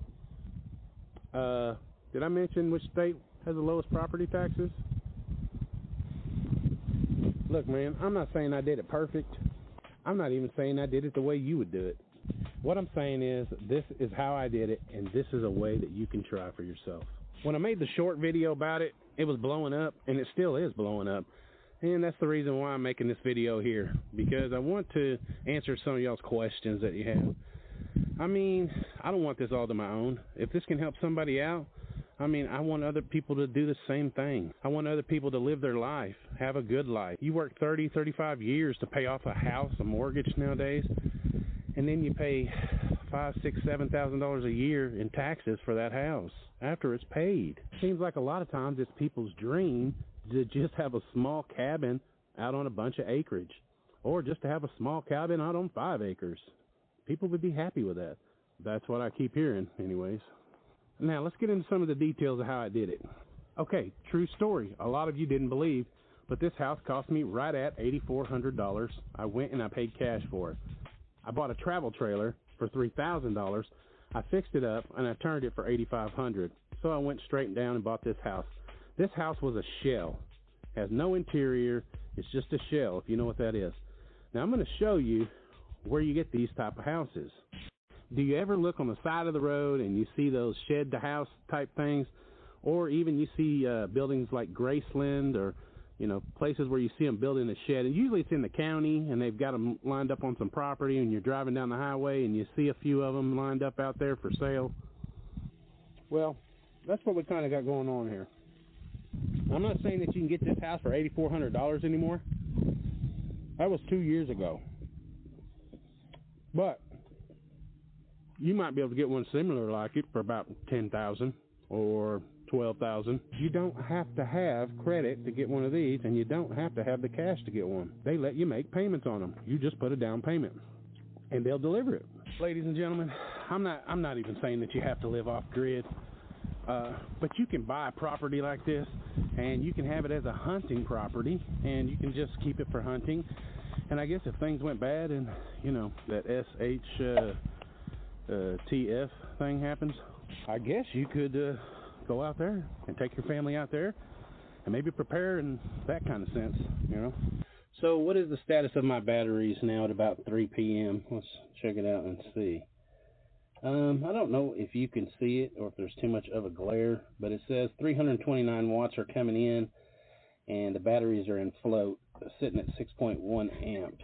Did I mention which state has the lowest property taxes? Look, man, I'm not saying I did it perfect. I'm not even saying I did it the way you would do it. What I'm saying is this is how I did it, and this is a way that you can try for yourself. When I made the short video about it, it was blowing up, and it still is blowing up. And that's the reason why I'm making this video here, because I want to answer some of y'all's questions that you have. I mean, I don't want this all to my own. If this can help somebody out, I mean, I want other people to do the same thing. I want other people to live their life, have a good life. You work 30, 35 years to pay off a house, a mortgage nowadays, and then you pay $5,000, $6,000, $7,000 a year in taxes for that house after it's paid. Seems like a lot of times it's people's dream to just have a small cabin out on a bunch of acreage, or just to have a small cabin out on 5 acres. People would be happy with that. That's what I keep hearing anyways. Now, let's get into some of the details of how I did it. Okay, true story. A lot of you didn't believe, but this house cost me right at $8,400. I went and I paid cash for it. I bought a travel trailer for $3,000. I fixed it up, and I turned it for $8,500. So I went straight down and bought this house. This house was a shell. It has no interior. It's just a shell, if you know what that is. Now, I'm going to show you where you get these type of houses. Do you ever look on the side of the road and you see those shed-to-house type things? Or even you see buildings like Graceland, or, you know, places where you see them building a shed. And usually it's in the county, and they've got them lined up on some property, and you're driving down the highway, and you see a few of them lined up out there for sale. Well, that's what we kind of got going on here. I'm not saying that you can get this house for $8,400 anymore. That was 2 years ago. But you might be able to get one similar like it for about $10,000 or $12,000. You don't have to have credit to get one of these, and you don't have to have the cash to get one. They let you make payments on them. You just put a down payment, and they'll deliver it. Ladies and gentlemen, I'm not even saying that you have to live off grid, but you can buy a property like this, and you can have it as a hunting property, and you can just keep it for hunting. And I guess if things went bad, and you know that TF thing happens, I guess you could go out there and take your family out there and maybe prepare in that kind of sense, you know. So what is the status of my batteries now at about 3 p.m.? Let's check it out and see. I don't know if you can see it or if there's too much of a glare, but it says 329 watts are coming in, and the batteries are in float, sitting at 6.1 amps.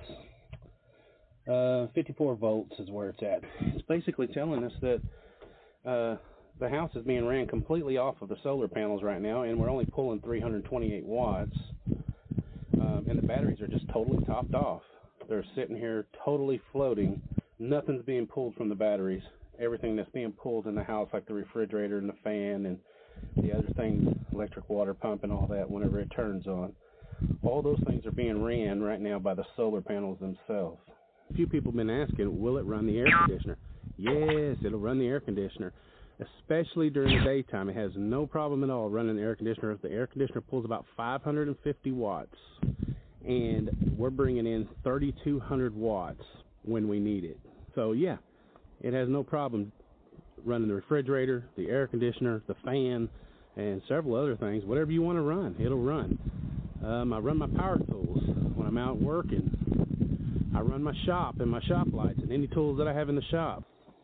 54 volts is where it's at. It's basically telling us that the house is being ran completely off of the solar panels right now, and we're only pulling 328 watts, and the batteries are just totally topped off. They're sitting here totally floating. Nothing's being pulled from the batteries. Everything that's being pulled in the house, like the refrigerator and the fan and the other things, electric water pump and all that, whenever it turns on, all those things are being ran right now by the solar panels themselves. A few people have been asking, will it run the air conditioner? Yes, it'll run the air conditioner, especially during the daytime. It has no problem at all running the air conditioner. The air conditioner pulls about 550 watts, and we're bringing in 3,200 watts when we need it. So yeah, it has no problem running the refrigerator, the air conditioner, the fan, and several other things. Whatever you want to run, it'll run. I run my power tools when I'm out working. I run my shop and my shop lights and any tools that I have in the shop.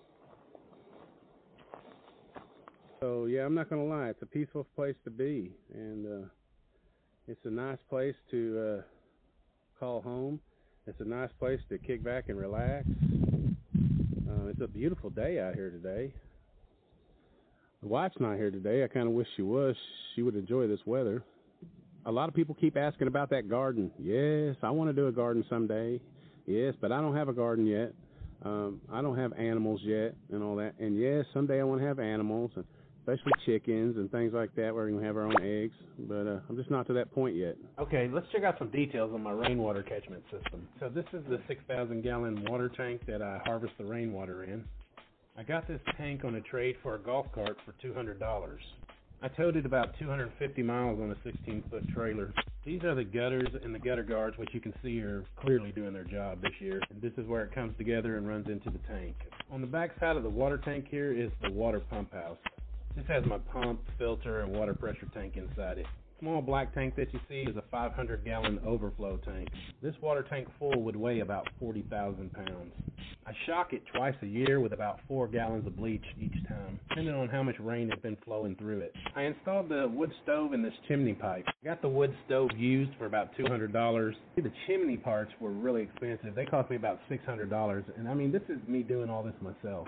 So yeah, I'm not going to lie, it's a peaceful place to be, and it's a nice place to call home. It's a nice place to kick back and relax. It's a beautiful day out here today. The wife's not here today. I kind of wish she was. She would enjoy this weather. A lot of people keep asking about that garden. Yes, I want to do a garden someday. Yes, but I don't have a garden yet. I don't have animals yet and all that. And yes, someday I want to have animals, especially chickens and things like that where we can have our own eggs. But I'm just not to that point yet. Okay, let's check out some details on my rainwater catchment system. So this is the 6,000-gallon water tank that I harvest the rainwater in. I got this tank on a trade for a golf cart for $200. I towed it about 250 miles on a 16-foot trailer. These are the gutters and the gutter guards, which you can see are clearly doing their job this year. And this is where it comes together and runs into the tank. On the back side of the water tank here is the water pump house. This has my pump, filter, and water pressure tank inside it. The small black tank that you see is a 500-gallon overflow tank. This water tank full would weigh about 40,000 pounds. I shock it twice a year with about 4 gallons of bleach each time, depending on how much rain has been flowing through it. I installed the wood stove in this chimney pipe. I got the wood stove used for about $200. The chimney parts were really expensive. They cost me about $600, and I mean, this is me doing all this myself.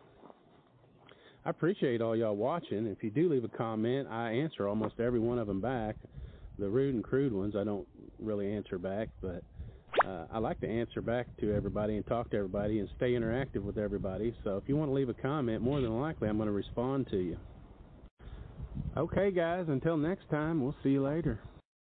I appreciate all y'all watching. If you do leave a comment, I answer almost every one of them back. The rude and crude ones I don't really answer back, but I like to answer back to everybody and talk to everybody and stay interactive with everybody. So if you want to leave a comment, more than likely I'm going to respond to you. Okay, guys, until next time, we'll see you later.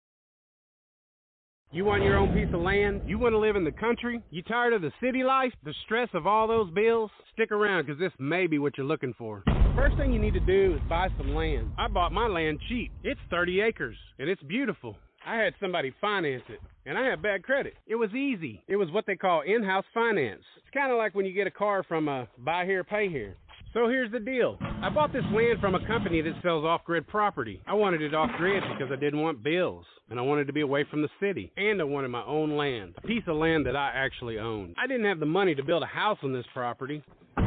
You want your own piece of land? You want to live in the country? You tired of the city life? The stress of all those bills? Stick around, because this may be what you're looking for. First thing you need to do is buy some land. I bought my land cheap. It's 30 acres, and it's beautiful. I had somebody finance it, and I have bad credit. It was easy. It was what they call in-house finance. It's kind of like when you get a car from a buy here, pay here. So here's the deal. I bought this land from a company that sells off-grid property. I wanted it off-grid because I didn't want bills, and I wanted to be away from the city, and I wanted my own land, a piece of land that I actually owned. I didn't have the money to build a house on this property,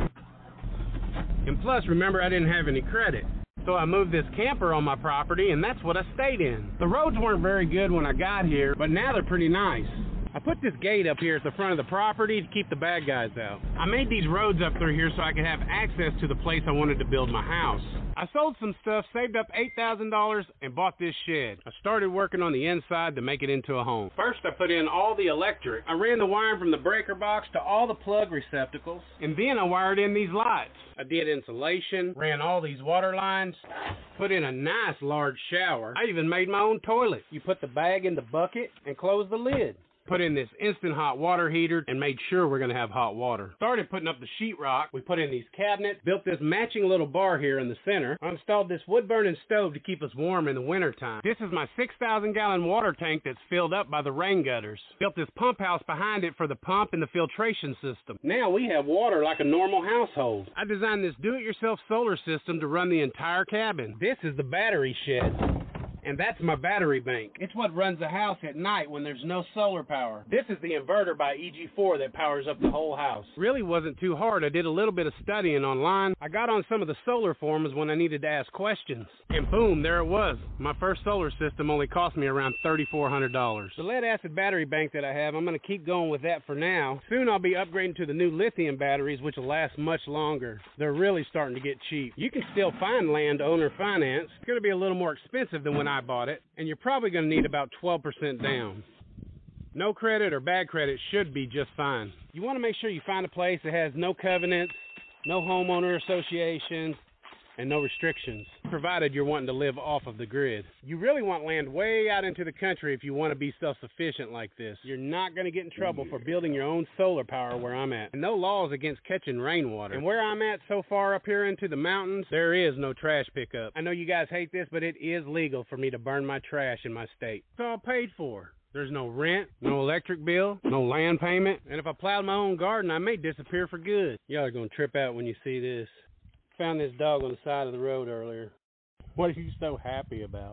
and plus, remember, I didn't have any credit. So I moved this camper on my property, and that's what I stayed in. The roads weren't very good when I got here, but now they're pretty nice. I put this gate up here at the front of the property to keep the bad guys out. I made these roads up through here so I could have access to the place I wanted to build my house. I sold some stuff, saved up $8,000, and bought this shed. I started working on the inside to make it into a home. First, I put in all the electric. I ran the wiring from the breaker box to all the plug receptacles, and then I wired in these lights. I did insulation, ran all these water lines, put in a nice large shower. I even made my own toilet. You put the bag in the bucket and close the lid. Put in this instant hot water heater and made sure we're going to have hot water. Started putting up the sheetrock. We put in these cabinets, built this matching little bar here in the center. I installed this wood-burning stove to keep us warm in the wintertime. This is my 6,000-gallon water tank that's filled up by the rain gutters. Built this pump house behind it for the pump and the filtration system. Now we have water like a normal household. I designed this do-it-yourself solar system to run the entire cabin. This is the battery shed. And that's my battery bank. It's what runs the house at night when there's no solar power. This is the inverter by EG4 that powers up the whole house. Really wasn't too hard. I did a little bit of studying online. I got on some of the solar forums when I needed to ask questions. And boom, there it was. My first solar system only cost me around $3,400. The lead acid battery bank that I have, I'm going to keep going with that for now. Soon I'll be upgrading to the new lithium batteries, which will last much longer. They're really starting to get cheap. You can still find land owner finance. It's going to be a little more expensive than when I bought it, and you're probably going to need about 12% down. No credit or bad credit should be just fine. You want to make sure you find a place that has no covenants, no homeowner associations, and no restrictions, provided you're wanting to live off of the grid. You really want land way out into the country if you want to be self-sufficient like this. You're not going to get in trouble for building your own solar power where I'm at. And no laws against catching rainwater. And where I'm at so far up here into the mountains, there is no trash pickup. I know you guys hate this, but it is legal for me to burn my trash in my state. It's all paid for. There's no rent, no electric bill, no land payment. And if I plowed my own garden, I may disappear for good. Y'all are going to trip out when you see this. Found this dog on the side of the road earlier. What are you so happy about?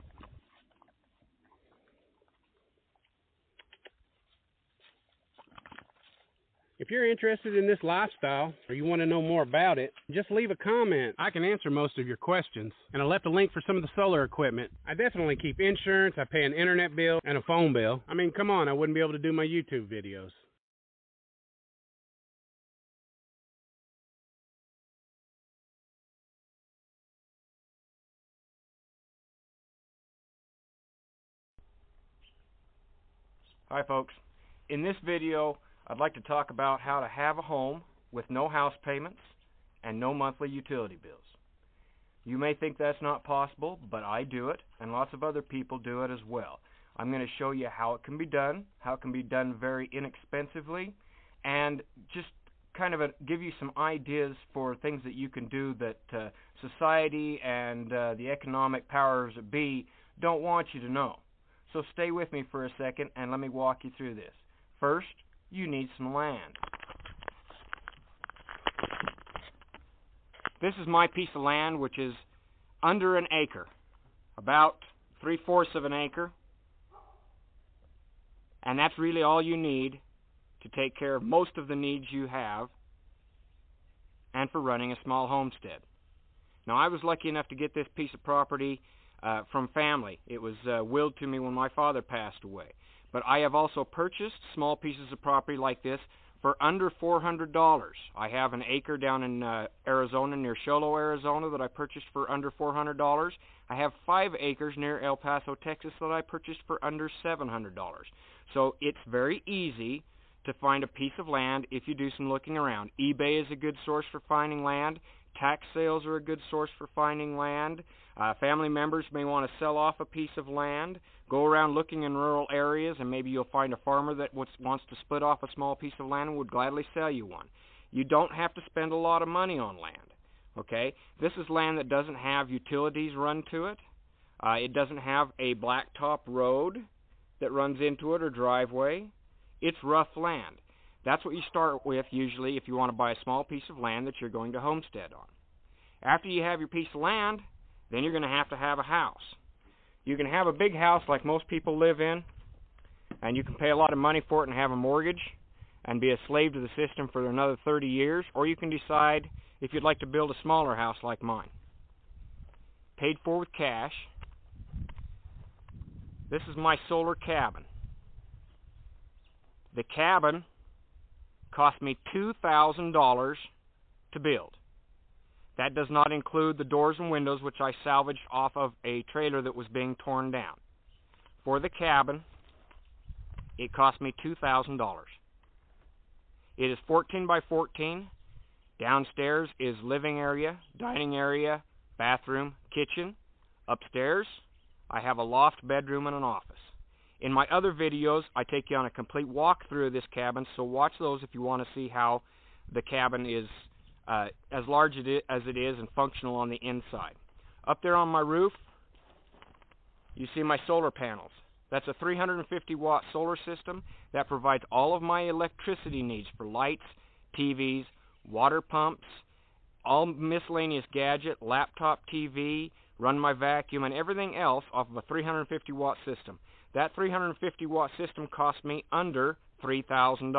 If you're interested in this lifestyle or you want to know more about it, just leave a comment. I can answer most of your questions. And I left a link for some of the solar equipment. I definitely keep insurance, I pay an internet bill and a phone bill. I mean, come on, I wouldn't be able to do my YouTube videos. Hi folks. In this video, I'd like to talk about how to have a home with no house payments and no monthly utility bills. You may think that's not possible, but I do it, and lots of other people do it as well. I'm going to show you how it can be done, how it can be done very inexpensively, and just kind of give you some ideas for things that you can do that society and the economic powers that be don't want you to know. So stay with me for a second and let me walk you through this. First, you need some land. This is my piece of land, which is under an acre, about 3/4 of an acre, and that's really all you need to take care of most of the needs you have and for running a small homestead. Now, I was lucky enough to get this piece of property from family. It was willed to me when my father passed away. But I have also purchased small pieces of property like this for under $400. I have an acre down in Arizona, near Sholo, Arizona, that I purchased for under $400. I have 5 acres near El Paso, Texas, that I purchased for under $700. So it's very easy to find a piece of land if you do some looking around. eBay is a good source for finding land. Tax sales are a good source for finding land. Family members may want to sell off a piece of land. Go around looking in rural areas, and maybe you'll find a farmer that wants to split off a small piece of land and would gladly sell you one. You don't have to spend a lot of money on land. Okay? This is land that doesn't have utilities run to it. It doesn't have a blacktop road that runs into it or driveway. It's rough land. That's what you start with usually if you want to buy a small piece of land that you're going to homestead on. After you have your piece of land, then you're going to have a house. You can have a big house like most people live in, and you can pay a lot of money for it and have a mortgage and be a slave to the system for another 30 years, or you can decide if you'd like to build a smaller house like mine. Paid for with cash. This is my solar cabin. The cabin cost me $2,000 to build. That does not include the doors and windows, which I salvaged off of a trailer that was being torn down. For the cabin, it cost me $2,000. It is 14 by 14. Downstairs is living area, dining area, bathroom, kitchen. Upstairs, I have a loft, bedroom, and an office. In my other videos, I take you on a complete walkthrough of this cabin, so watch those if you want to see how the cabin is as large as it is and functional on the inside. Up there on my roof, you see my solar panels. That's a 350-watt solar system that provides all of my electricity needs for lights, TVs, water pumps, all miscellaneous gadget, laptop TV, run my vacuum, and everything else off of a 350-watt system. That 350-watt system cost me under $3,000.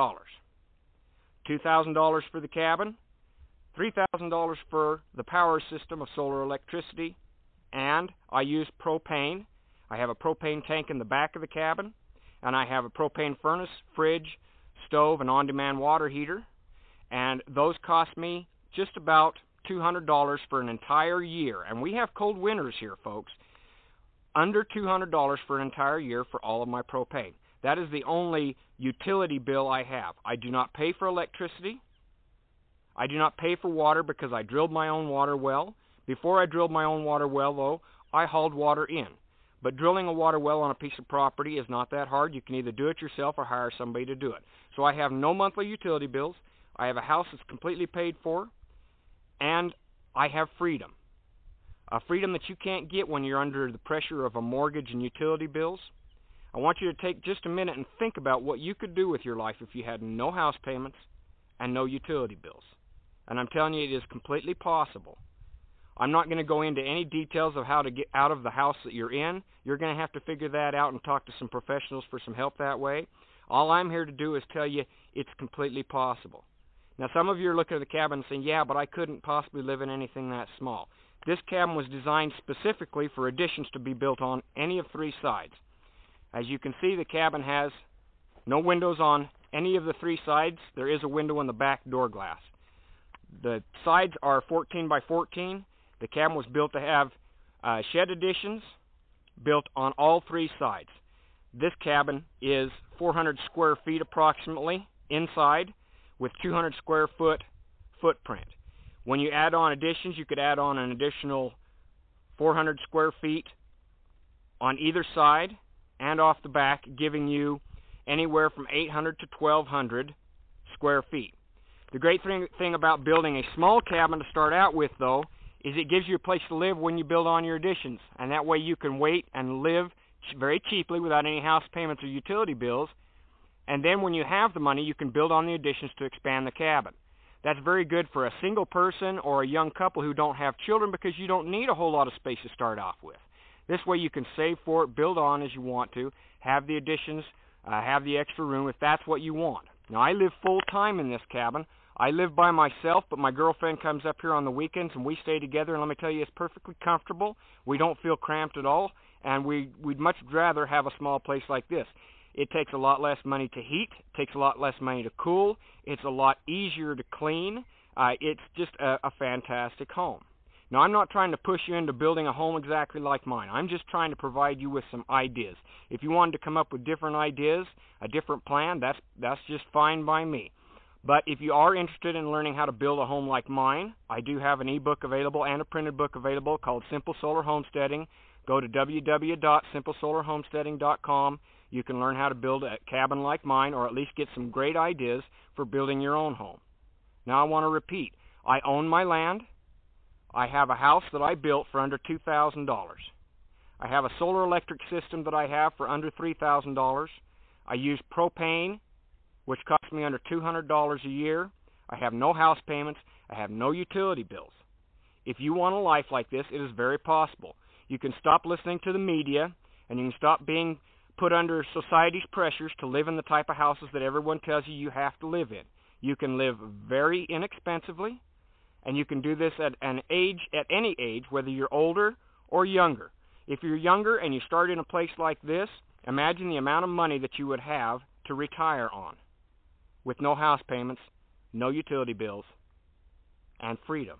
$2,000 for the cabin, $3,000 for the power system of solar electricity, and I use propane. I have a propane tank in the back of the cabin, and I have a propane furnace, fridge, stove, and on-demand water heater, and those cost me just about $200 for an entire year. And we have cold winters here, folks. Under $200 for an entire year for all of my propane. That is the only utility bill I have. I do not pay for electricity. I do not pay for water because I drilled my own water well. Before I drilled my own water well, though, I hauled water in. But drilling a water well on a piece of property is not that hard. You can either do it yourself or hire somebody to do it. So I have no monthly utility bills. I have a house that's completely paid for. And I have freedom. A freedom that you can't get when you're under the pressure of a mortgage and utility bills. I want you to take just a minute and think about what you could do with your life if you had no house payments and no utility bills. And I'm telling you, it is completely possible. I'm not going to go into any details of how to get out of the house that you're in. You're going to have to figure that out and talk to some professionals for some help that way. All I'm here to do is tell you it's completely possible. Now, some of you are looking at the cabin and saying, yeah, but I couldn't possibly live in anything that small. This cabin was designed specifically for additions to be built on any of 3 sides. As you can see, the cabin has no windows on any of the 3 sides. There is a window in the back door glass. The sides are 14 by 14. The cabin was built to have shed additions built on all 3 sides. This cabin is 400 square feet approximately inside with 200 square foot footprint. When you add on additions, you could add on an additional 400 square feet on either side and off the back, giving you anywhere from 800 to 1,200 square feet. The great thing about building a small cabin to start out with, though, is it gives you a place to live when you build on your additions, and that way you can wait and live very cheaply without any house payments or utility bills, and then when you have the money, you can build on the additions to expand the cabin. That's very good for a single person or a young couple who don't have children, because you don't need a whole lot of space to start off with. This way you can save for it, build on as you want to, have the additions, have the extra room if that's what you want. Now, I live full-time in this cabin. I live by myself, but my girlfriend comes up here on the weekends and we stay together, and let me tell you, it's perfectly comfortable. We don't feel cramped at all, and we'd much rather have a small place like this. It takes a lot less money to heat, takes a lot less money to cool, it's a lot easier to clean. It's just a fantastic home. Now, I'm not trying to push you into building a home exactly like mine. I'm just trying to provide you with some ideas. If you wanted to come up with different ideas, a different plan, that's just fine by me. But if you are interested in learning how to build a home like mine, I do have an ebook available and a printed book available called Simple Solar Homesteading. Go to www.simplesolarhomesteading.com. You can learn how to build a cabin like mine, or at least get some great ideas for building your own home. Now, I want to repeat. I own my land. I have a house that I built for under $2,000. I have a solar electric system that I have for under $3,000. I use propane, which costs me under $200 a year. I have no house payments. I have no utility bills. If you want a life like this, it is very possible. You can stop listening to the media, and you can stop being put under society's pressures to live in the type of houses that everyone tells you you have to live in. You can live very inexpensively, and you can do this at any age, whether you're older or younger. If you're younger and you start in a place like this, imagine the amount of money that you would have to retire on, with no house payments, no utility bills, and freedom.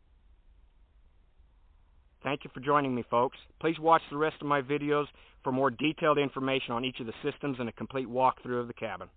Thank you for joining me, folks. Please watch the rest of my videos for more detailed information on each of the systems and a complete walkthrough of the cabin.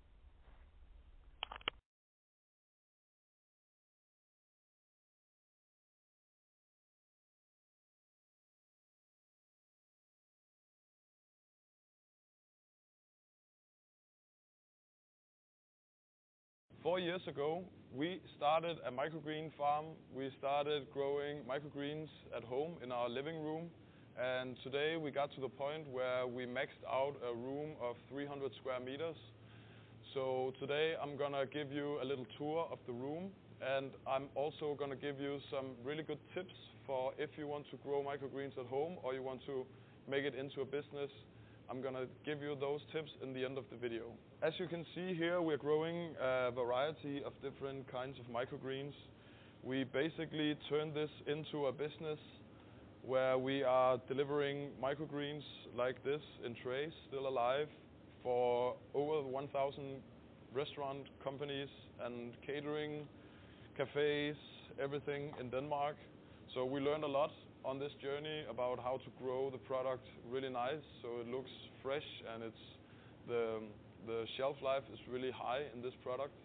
Four years ago, we started a microgreen farm. We started growing microgreens at home in our living room. And today we got to the point where we maxed out a room of 300 square meters. So today I'm going to give you a little tour of the room. And I'm also going to give you some really good tips for if you want to grow microgreens at home or you want to make it into a business. I'm going to give you those tips in the end of the video. As you can see here, we're growing a variety of different kinds of microgreens. We basically turn this into a business where we are delivering microgreens like this in trays, still alive, for over 1,000 restaurant companies and catering, cafes, everything in Denmark. So we learned a lot on this journey about how to grow the product really nice, so it looks fresh, and it's the shelf life is really high in this product.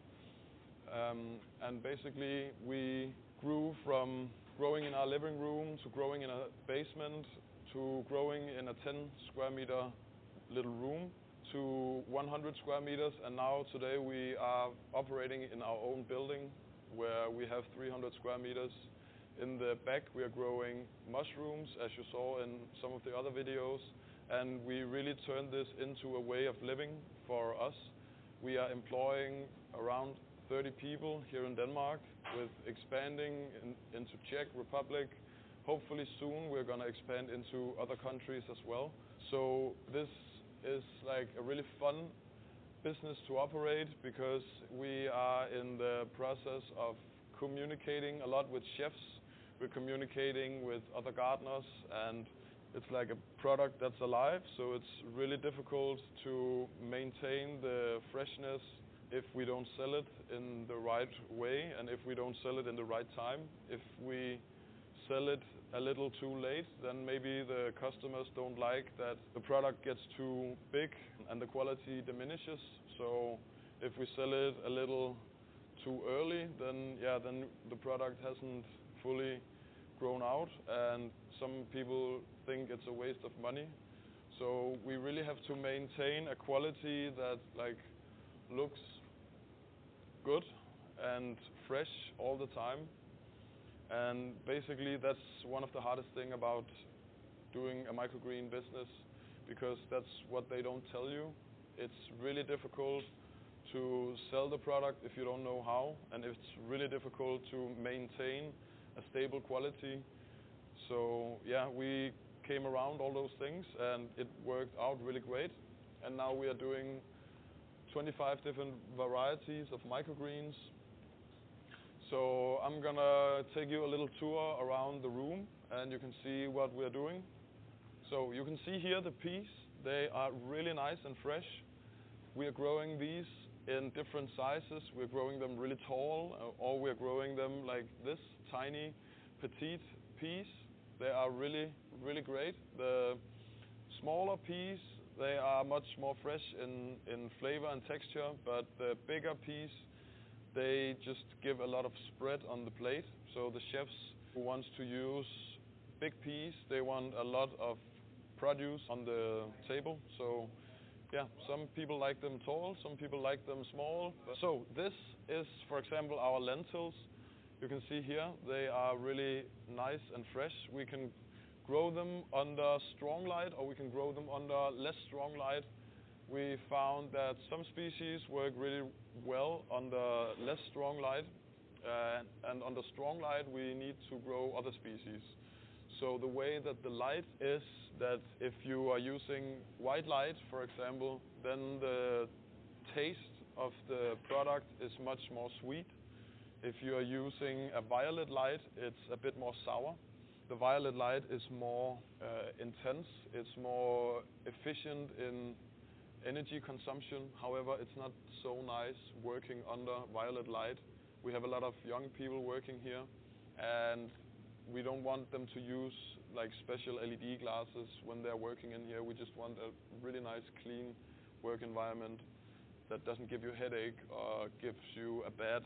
And basically we grew from growing in our living room to growing in a basement to growing in a 10 square meter little room to 100 square meters, and now today we are operating in our own building where we have 300 square meters. In the back we are growing mushrooms, as you saw in some of the other videos, and we really turned this into a way of living for us. We are employing around 30 people here in Denmark, with expanding into Czech Republic. Hopefully soon we're going to expand into other countries as well. So this is like a really fun business to operate, because we are in the process of communicating a lot with chefs. We're communicating with other gardeners, and it's like a product that's alive, so it's really difficult to maintain the freshness if we don't sell it in the right way and if we don't sell it in the right time. If we sell it a little too late, then maybe the customers don't like that the product gets too big and the quality diminishes. So if we sell it a little too early, then the product hasn't fully grown out, and some people think it's a waste of money. So we really have to maintain a quality that looks good and fresh all the time. And basically that's one of the hardest thing about doing a microgreen business, because that's what they don't tell you. It's really difficult to sell the product if you don't know how, and it's really difficult to maintain a stable quality. So yeah, we came around all those things and it worked out really great. And now we are doing 25 different varieties of microgreens. So I'm gonna take you a little tour around the room and you can see what we're doing. So you can see here the peas, they are really nice and fresh. We are growing these in different sizes. We're growing them really tall, or we're growing them like this, tiny, petite peas. They are really, really great. The smaller peas, they are much more fresh in flavor and texture, but the bigger peas, they just give a lot of spread on the plate. So the chefs who want to use big peas, they want a lot of produce on the table. So yeah, some people like them tall, some people like them small. So this is, for example, our lentils. You can see here, they are really nice and fresh. We can grow them under strong light, or we can grow them under less strong light. We found that some species work really well under less strong light, and under strong light we need to grow other species. So the way that the light is that if you are using white light, for example, then the taste of the product is much more sweet. If you are using a violet light, it's a bit more sour. The violet light is more intense, it's more efficient in energy consumption. However, it's not so nice working under violet light. We have a lot of young people working here, and we don't want them to use like special LED glasses when they're working in here. We just want a really nice, clean work environment that doesn't give you a headache or gives you a bad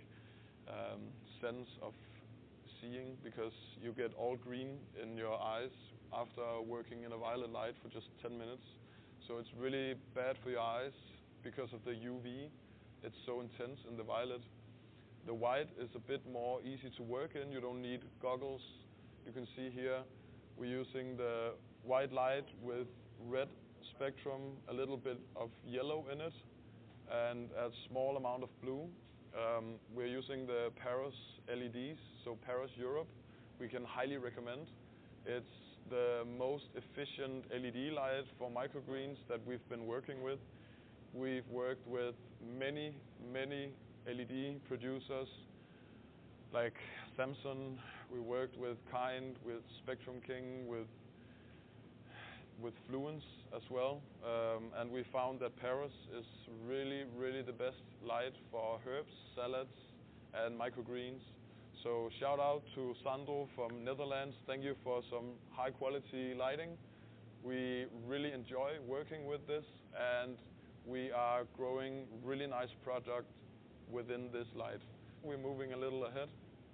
sense of seeing, because you get all green in your eyes after working in a violet light for just 10 minutes. So it's really bad for your eyes because of the UV. It's so intense in the violet. The white is a bit more easy to work in. You don't need goggles. You can see here we're using the white light with red spectrum, a little bit of yellow in it, and a small amount of blue. We're using the Paros LEDs, so Paros Europe. We can highly recommend. It's the most efficient LED light for microgreens that we've been working with. We've worked with many LED producers like Samsung. We worked with Kind, with Spectrum King, with Fluence as well, and we found that Paros is really the best light for herbs, salads and microgreens. So shout out to Sandro from Netherlands. Thank you for some high quality lighting. We really enjoy working with this, and we are growing really nice product within this light. We're moving a little ahead.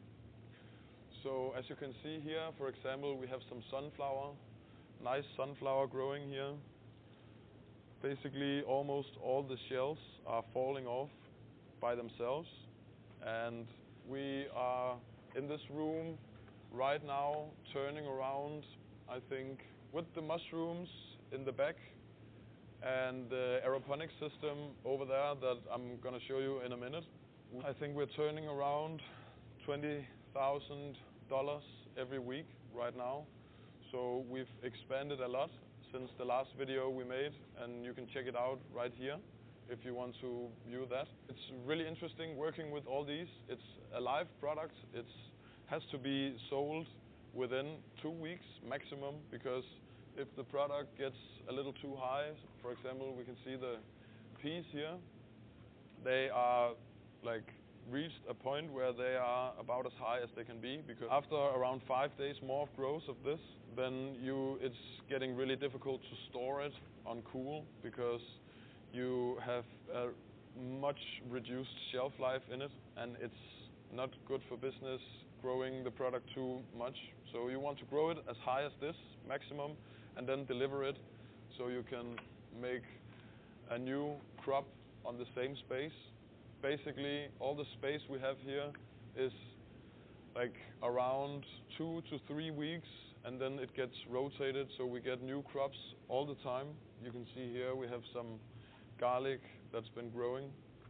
So as you can see here, for example, we have some sunflower, nice sunflower growing here. Basically almost all the shells are falling off by themselves, and we are in this room right now turning around, I think, with the mushrooms in the back and the aeroponic system over there that I'm going to show you in a minute. I think we're turning around $20,000 every week right now. So we've expanded a lot since the last video we made, and you can check it out right here if you want to view that. It's really interesting working with all these. It's a live product. It has to be sold within 2 weeks maximum, because if the product gets a little too high, for example, we can see the peas here, they are like reached a point where they are about as high as they can be, because after around 5 days more of growth of this, then it's getting really difficult to store it on cool, because you have a much reduced shelf life in it, and it's not good for business growing the product too much. So you want to grow it as high as this maximum and then deliver it, so you can make a new crop on the same space. Basically, all the space we have here is like around 2 to 3 weeks, and then it gets rotated, so we get new crops all the time. You can see here we have some garlic that's been growing,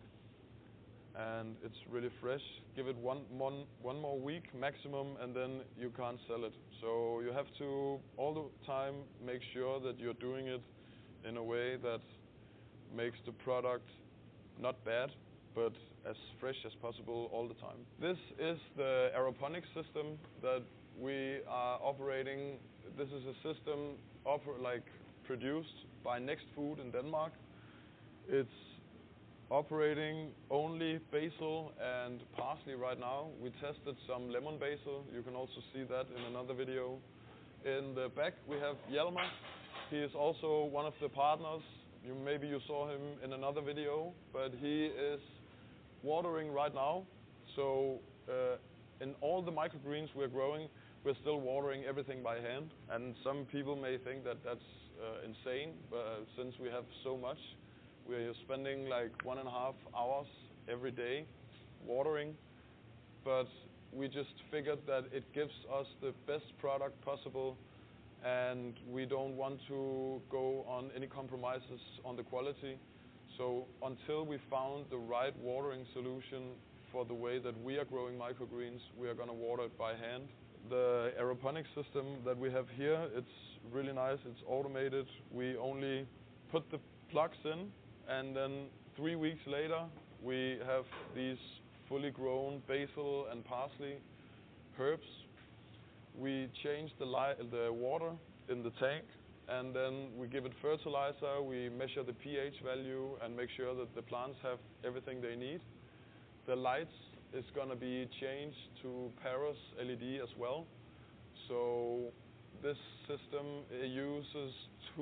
and it's really fresh. Give it one more week maximum, and then you can't sell it. So you have to all the time make sure that you're doing it in a way that makes the product not bad, but as fresh as possible all the time. This is the aeroponics system that we are operating. This is a system produced by Next Food in Denmark. It's operating only basil and parsley right now. We tested some lemon basil. You can also see that in another video. In the back we have Hjalmar. He is also one of the partners. Maybe you saw him in another video, but he is watering right now. So in all the microgreens we're growing, we're still watering everything by hand. And some people may think that that's insane, but since we have so much, we're spending like 1.5 hours every day watering. But we just figured that it gives us the best product possible, and we don't want to go on any compromises on the quality. So until we found the right watering solution for the way that we are growing microgreens, we are going to water it by hand. The aeroponics system that we have here, it's really nice. It's automated. We only put the plugs in, and then 3 weeks later we have these fully grown basil and parsley herbs. We change the water in the tank, and then we give it fertilizer. We measure the pH value and make sure that the plants have everything they need. The lights is going to be changed to Paris LED as well. So this system uses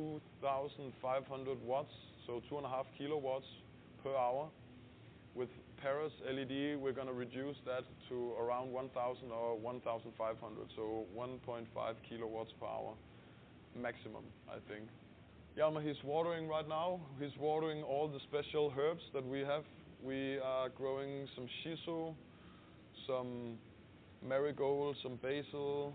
2,500 watts, so 2.5 kilowatts per hour. With Paris LED, we're going to reduce that to around 1,000 or 1,500, so 1.5 kilowatts per hour maximum, I think. Hjalmar, he's watering right now. He's watering all the special herbs that we have. We are growing some shiso, some marigold, some basil,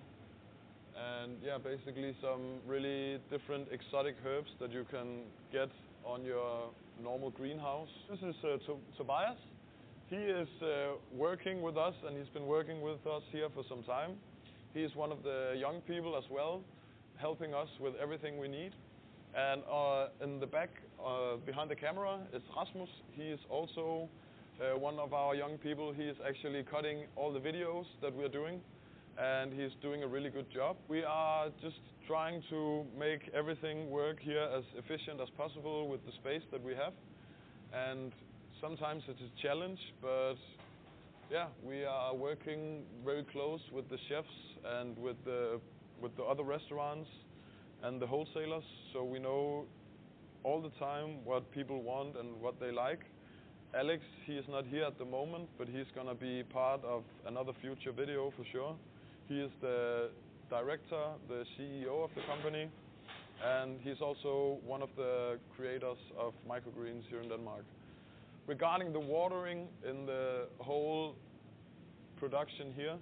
and yeah, basically some really different exotic herbs that you can get on your normal greenhouse. This is Tobias. He is working with us, and he's been working with us here for some time. He is one of the young people as well, helping us with everything we need. And in the back, behind the camera, is Rasmus. He is also one of our young people. He is actually cutting all the videos that we're doing, and he's doing a really good job. We are just trying to make everything work here as efficient as possible with the space that we have. And sometimes it's a challenge, but yeah, we are working very close with the chefs and with the other restaurants and the wholesalers, so we know all the time what people want and what they like. Alex, he is not here at the moment, but he's gonna be part of another future video for sure. He is the director, the CEO of the company, and he's also one of the creators of microgreens here in Denmark. Regarding the watering in the whole production here,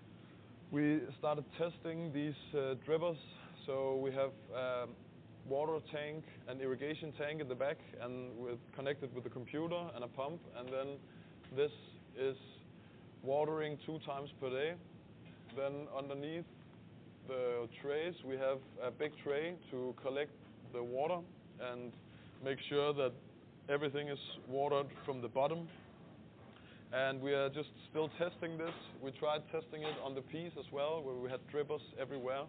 we started testing these drippers. So we have a water tank and irrigation tank in the back, and connected with the computer and a pump, and then this is watering 2 times per day. Then underneath the trays we have a big tray to collect the water and make sure that everything is watered from the bottom. And we are just still testing this. We tried testing it on the peas as well, where we had drippers everywhere,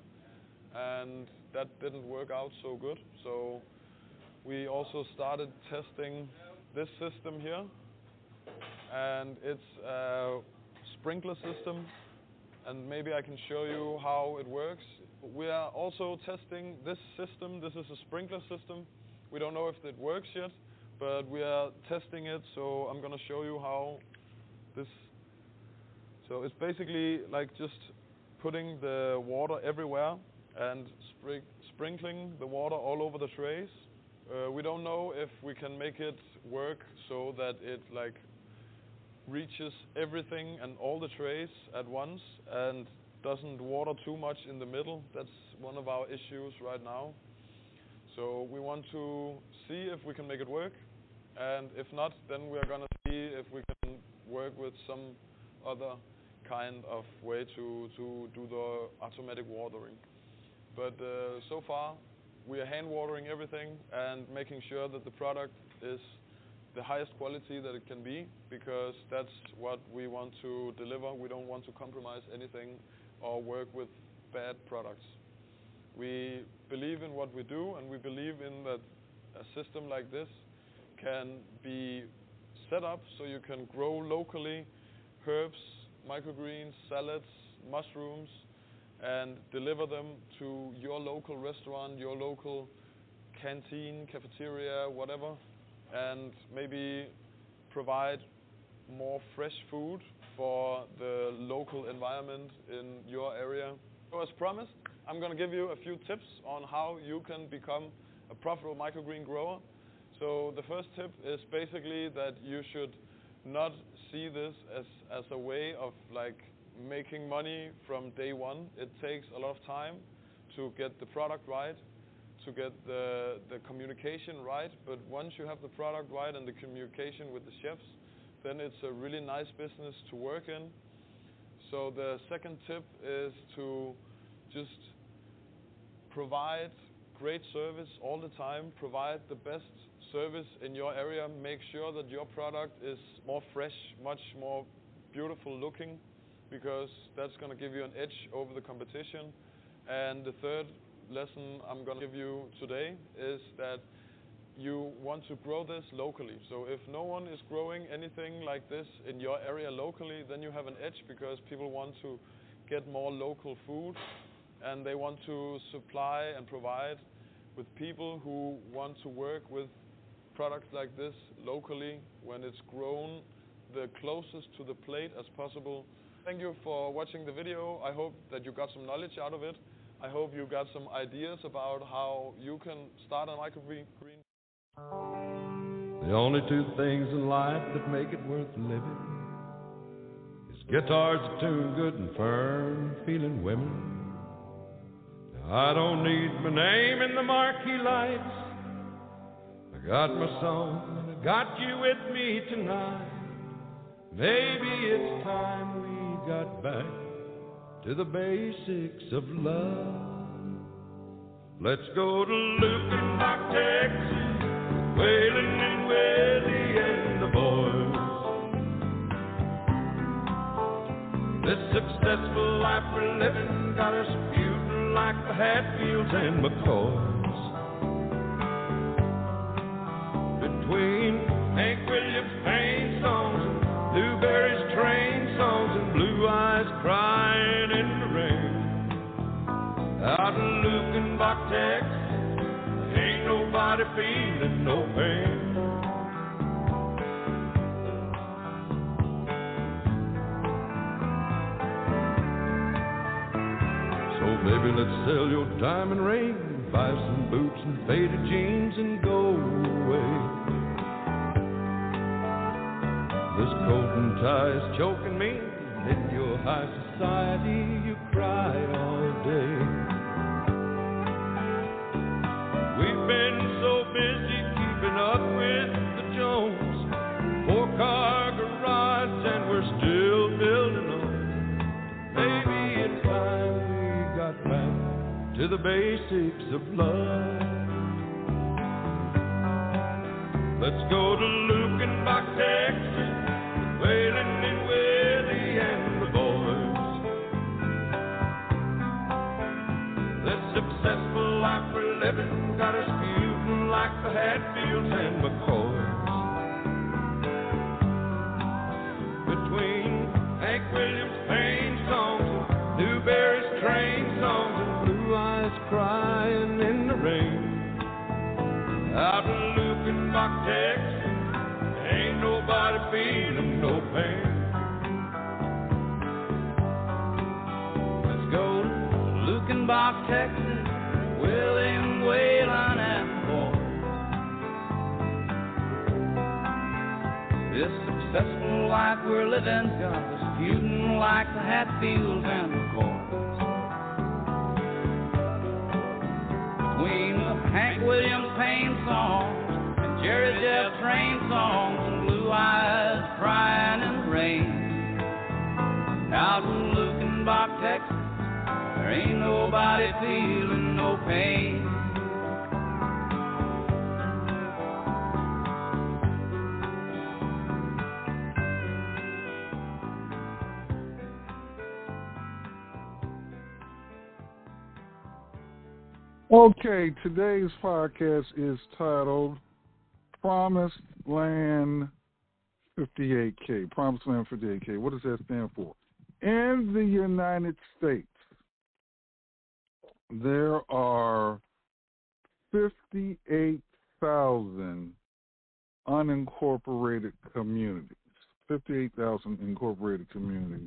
and that didn't work out so good. So we also started testing this system here, and it's a sprinkler system, and maybe I can show you how it works. We are also testing this system. This is a sprinkler system. We don't know if it works yet, but we are testing it, so I'm going to show you how this... So it's basically like just putting the water everywhere and sprinkling the water all over the trays. We don't know if we can make it work so that it like reaches everything and all the trays at once and doesn't water too much in the middle. That's one of our issues right now. So we want to see if we can make it work, and if not, then we are going to see if we can work with some other kind of way to do the automatic watering. But so far, we are hand watering everything and making sure that the product is the highest quality that it can be, because that's what we want to deliver. We don't want to compromise anything or work with bad products. We believe in what we do, and we believe in that a system like this can be set up so you can grow locally herbs, microgreens, salads, mushrooms, and deliver them to your local restaurant, your local canteen, cafeteria, whatever, and maybe provide more fresh food for the local environment in your area. So as promised, I'm going to give you a few tips on how you can become a profitable microgreen grower. So the first tip is basically that you should not see this as a way of like making money from day one. It takes a lot of time to get the product right, to get the communication right, but once you have the product right and the communication with the chefs, then it's a really nice business to work in. So the second tip is to just provide great service all the time, provide the best service in your area, make sure that your product is more fresh, much more beautiful looking, because that's going to give you an edge over the competition. And the third lesson I'm going to give you today is that you want to grow this locally. So if no one is growing anything like this in your area locally, then you have an edge, because people want to get more local food, and they want to supply and provide with people who want to work with products like this locally when it's grown the closest to the plate as possible. Thank you for watching the video. I hope that you got some knowledge out of it. I hope you got some ideas about how you can start a microgreen. The only two things in life that make it worth living is guitars that tune good and firm, feeling women. Now, I don't need my name in the marquee lights. I got my song and I got you with me tonight. Maybe it's time we got back to the basics of love. Let's go to Lukenbach, Texas, Waylon and Willie and the boys. This successful life we're living got us feuding like the Hatfields and McCoys. Between Hank Williams' pain songs and Lou Berry's train songs and Blue Eyes crying in the rain, out in Lukenbach, Texas, ain't nobody feeling no pain. So baby, let's sell your diamond ring, buy some boots and faded jeans and go away. This coat and tie is choking me, and in your high society you cry all day. We've been so busy keeping up with the Jones, 4-car garage, and we're still building on. Maybe it's time we got back to the basics of love. Let's go to Lukenbach, Texas, Waylon and Willie and the boys. This successful life we're living got us feuding like the Hatfields and McCoys. Out in Lukenbach, Texas, ain't nobody feeling no pain. Let's go to Lukenbach, Texas, William Whalen and Ford. This successful life we're living got us feuding like the Hatfields and McCoys. Between the Hank Williams Payne songs and Jerry Jeff Train songs and Blue Eyes crying in the rain. Out in Lukenbach, Texas, there ain't nobody feeling no pain. Okay, today's podcast is titled Promised Land 58K. Promised Land 58K. What does that stand for? In the United States, there are 58,000 unincorporated communities. 58,000 incorporated communities.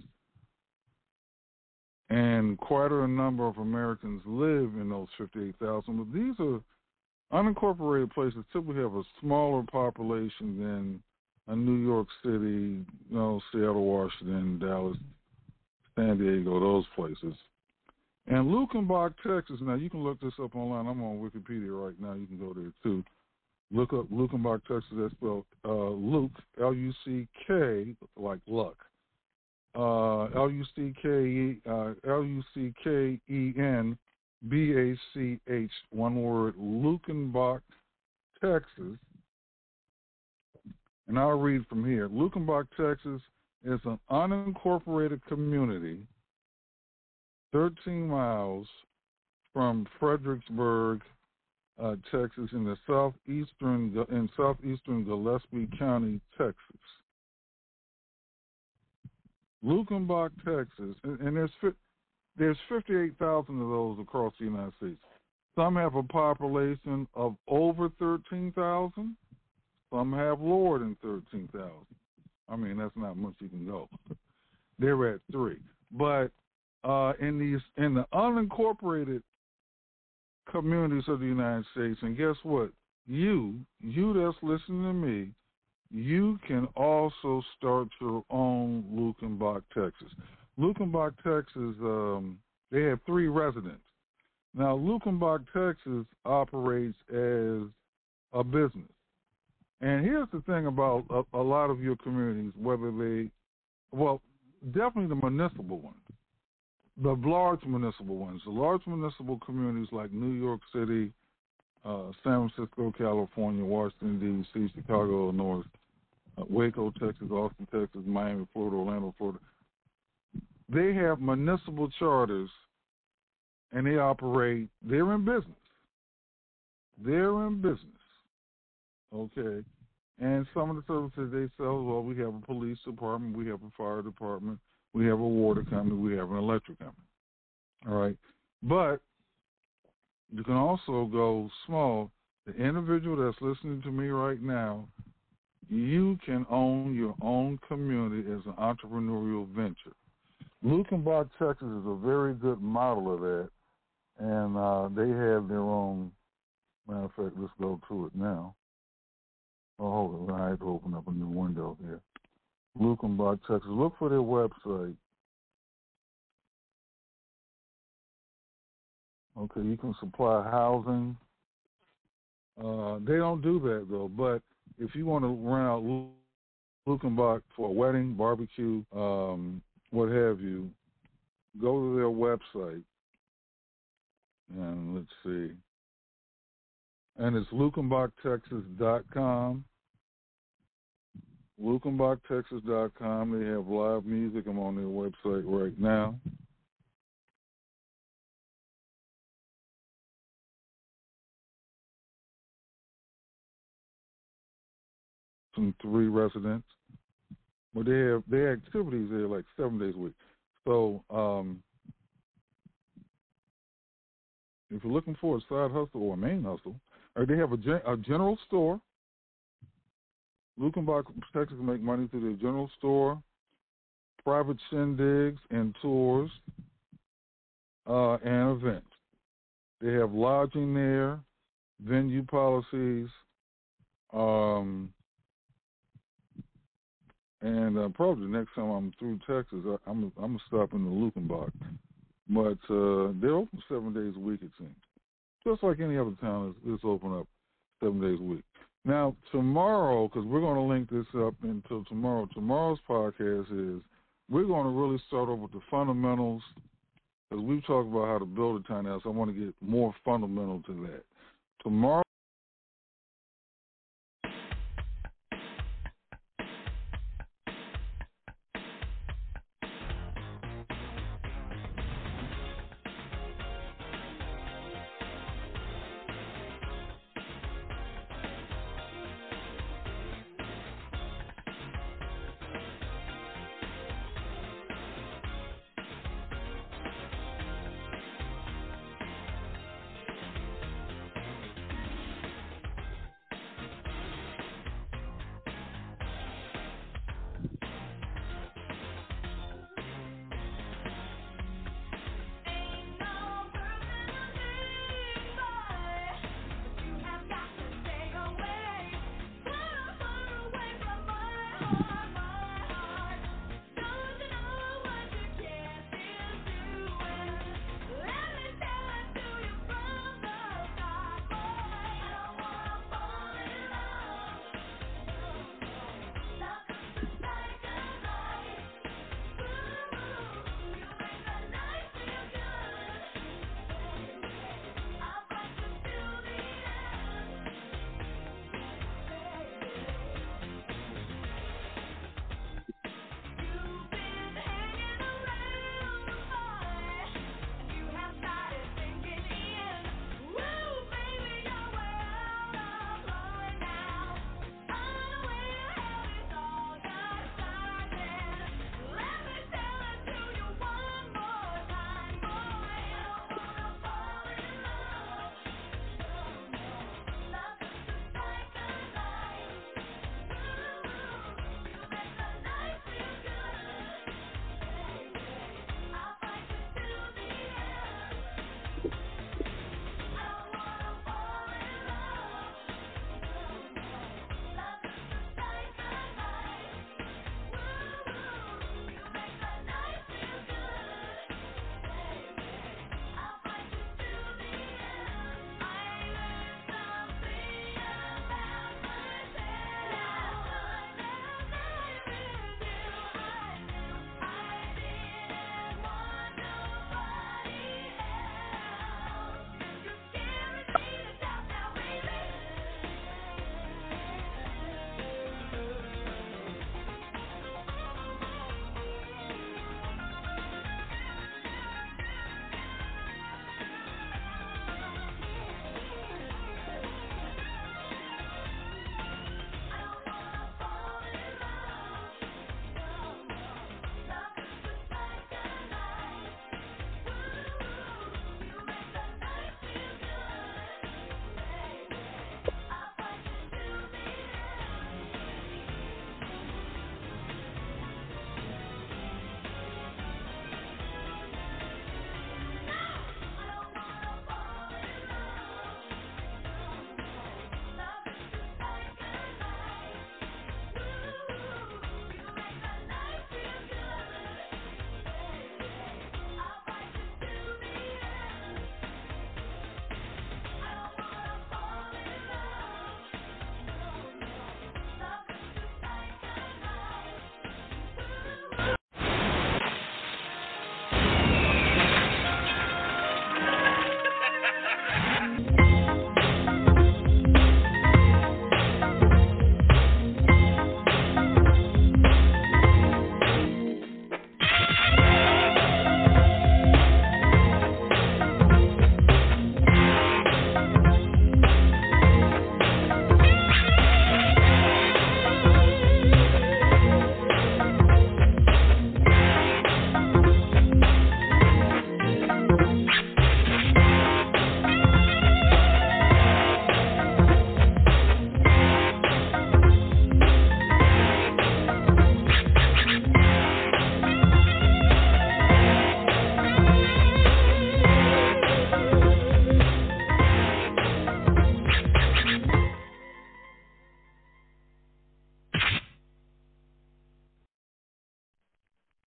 And quite a number of Americans live in those 58,000. But these are unincorporated places typically have a smaller population than a New York City, Seattle, Washington, Dallas, San Diego, those places. And Lukenbach, Texas, now you can look this up online. I'm on Wikipedia right now. You can go there too. Look up Lukenbach, Texas. That's spelled Luke, L-U-C-K, like luck. L-U-C-K-E-N-B-A-C-H, one word, Lukenbach, Texas. And I'll read from here. Lukenbach, Texas is an unincorporated community 13 miles from Fredericksburg, Texas, in the southeastern Gillespie County, Texas. Lukenbach, Texas, and there's 58,000 of those across the United States. Some have a population of over 13,000. Some have lower than 13,000. I mean, that's not much you can go. They're at 3. But in the unincorporated communities of the United States, and guess what? You that's listening to me, you can also start your own Lukenbach, Texas. Lukenbach, Texas, they have 3 residents. Now, Lukenbach, Texas operates as a business. And here's the thing about a lot of your communities, definitely the municipal ones, the large municipal ones. The large municipal communities like New York City, San Francisco, California, Washington, D.C., Chicago, Illinois, Waco, Texas, Austin, Texas, Miami, Florida, Orlando, Florida. They have municipal charters, and they're in business. Okay. And some of the services they sell, we have a police department, we have a fire department, we have a water company, we have an electric company. All right. But you can also go small. The individual that's listening to me right now, you can own your own community as an entrepreneurial venture. Lukenbach, Texas is a very good model of that, and they have their own. Matter of fact, let's go to it now. Oh, hold on, I have to open up a new window here. Lukenbach, Texas. Look for their website. Okay, you can supply housing. They don't do that though, but if you want to rent out Lukenbach for a wedding, barbecue, what have you, go to their website, and let's see. And it's LukenbachTexas.com. LukenbachTexas.com. They have live music. I'm on their website right now. Some 3 residents. But their activities there like 7 days a week. So if you're looking for a side hustle or a main hustle, They have a general store. Lukenbach, Texas, make money through their general store, private shindigs and tours, and events. They have lodging there, venue policies, and probably the next time I'm through Texas, I'm gonna stop in the Lukenbach. But they're open 7 days a week, it seems. Just like any other town, it's open up 7 days a week. Now, tomorrow, because we're going to link this up until tomorrow, tomorrow's podcast is we're going to really start off with the fundamentals, because we've talked about how to build a tiny house. I want to get more fundamental to that. Tomorrow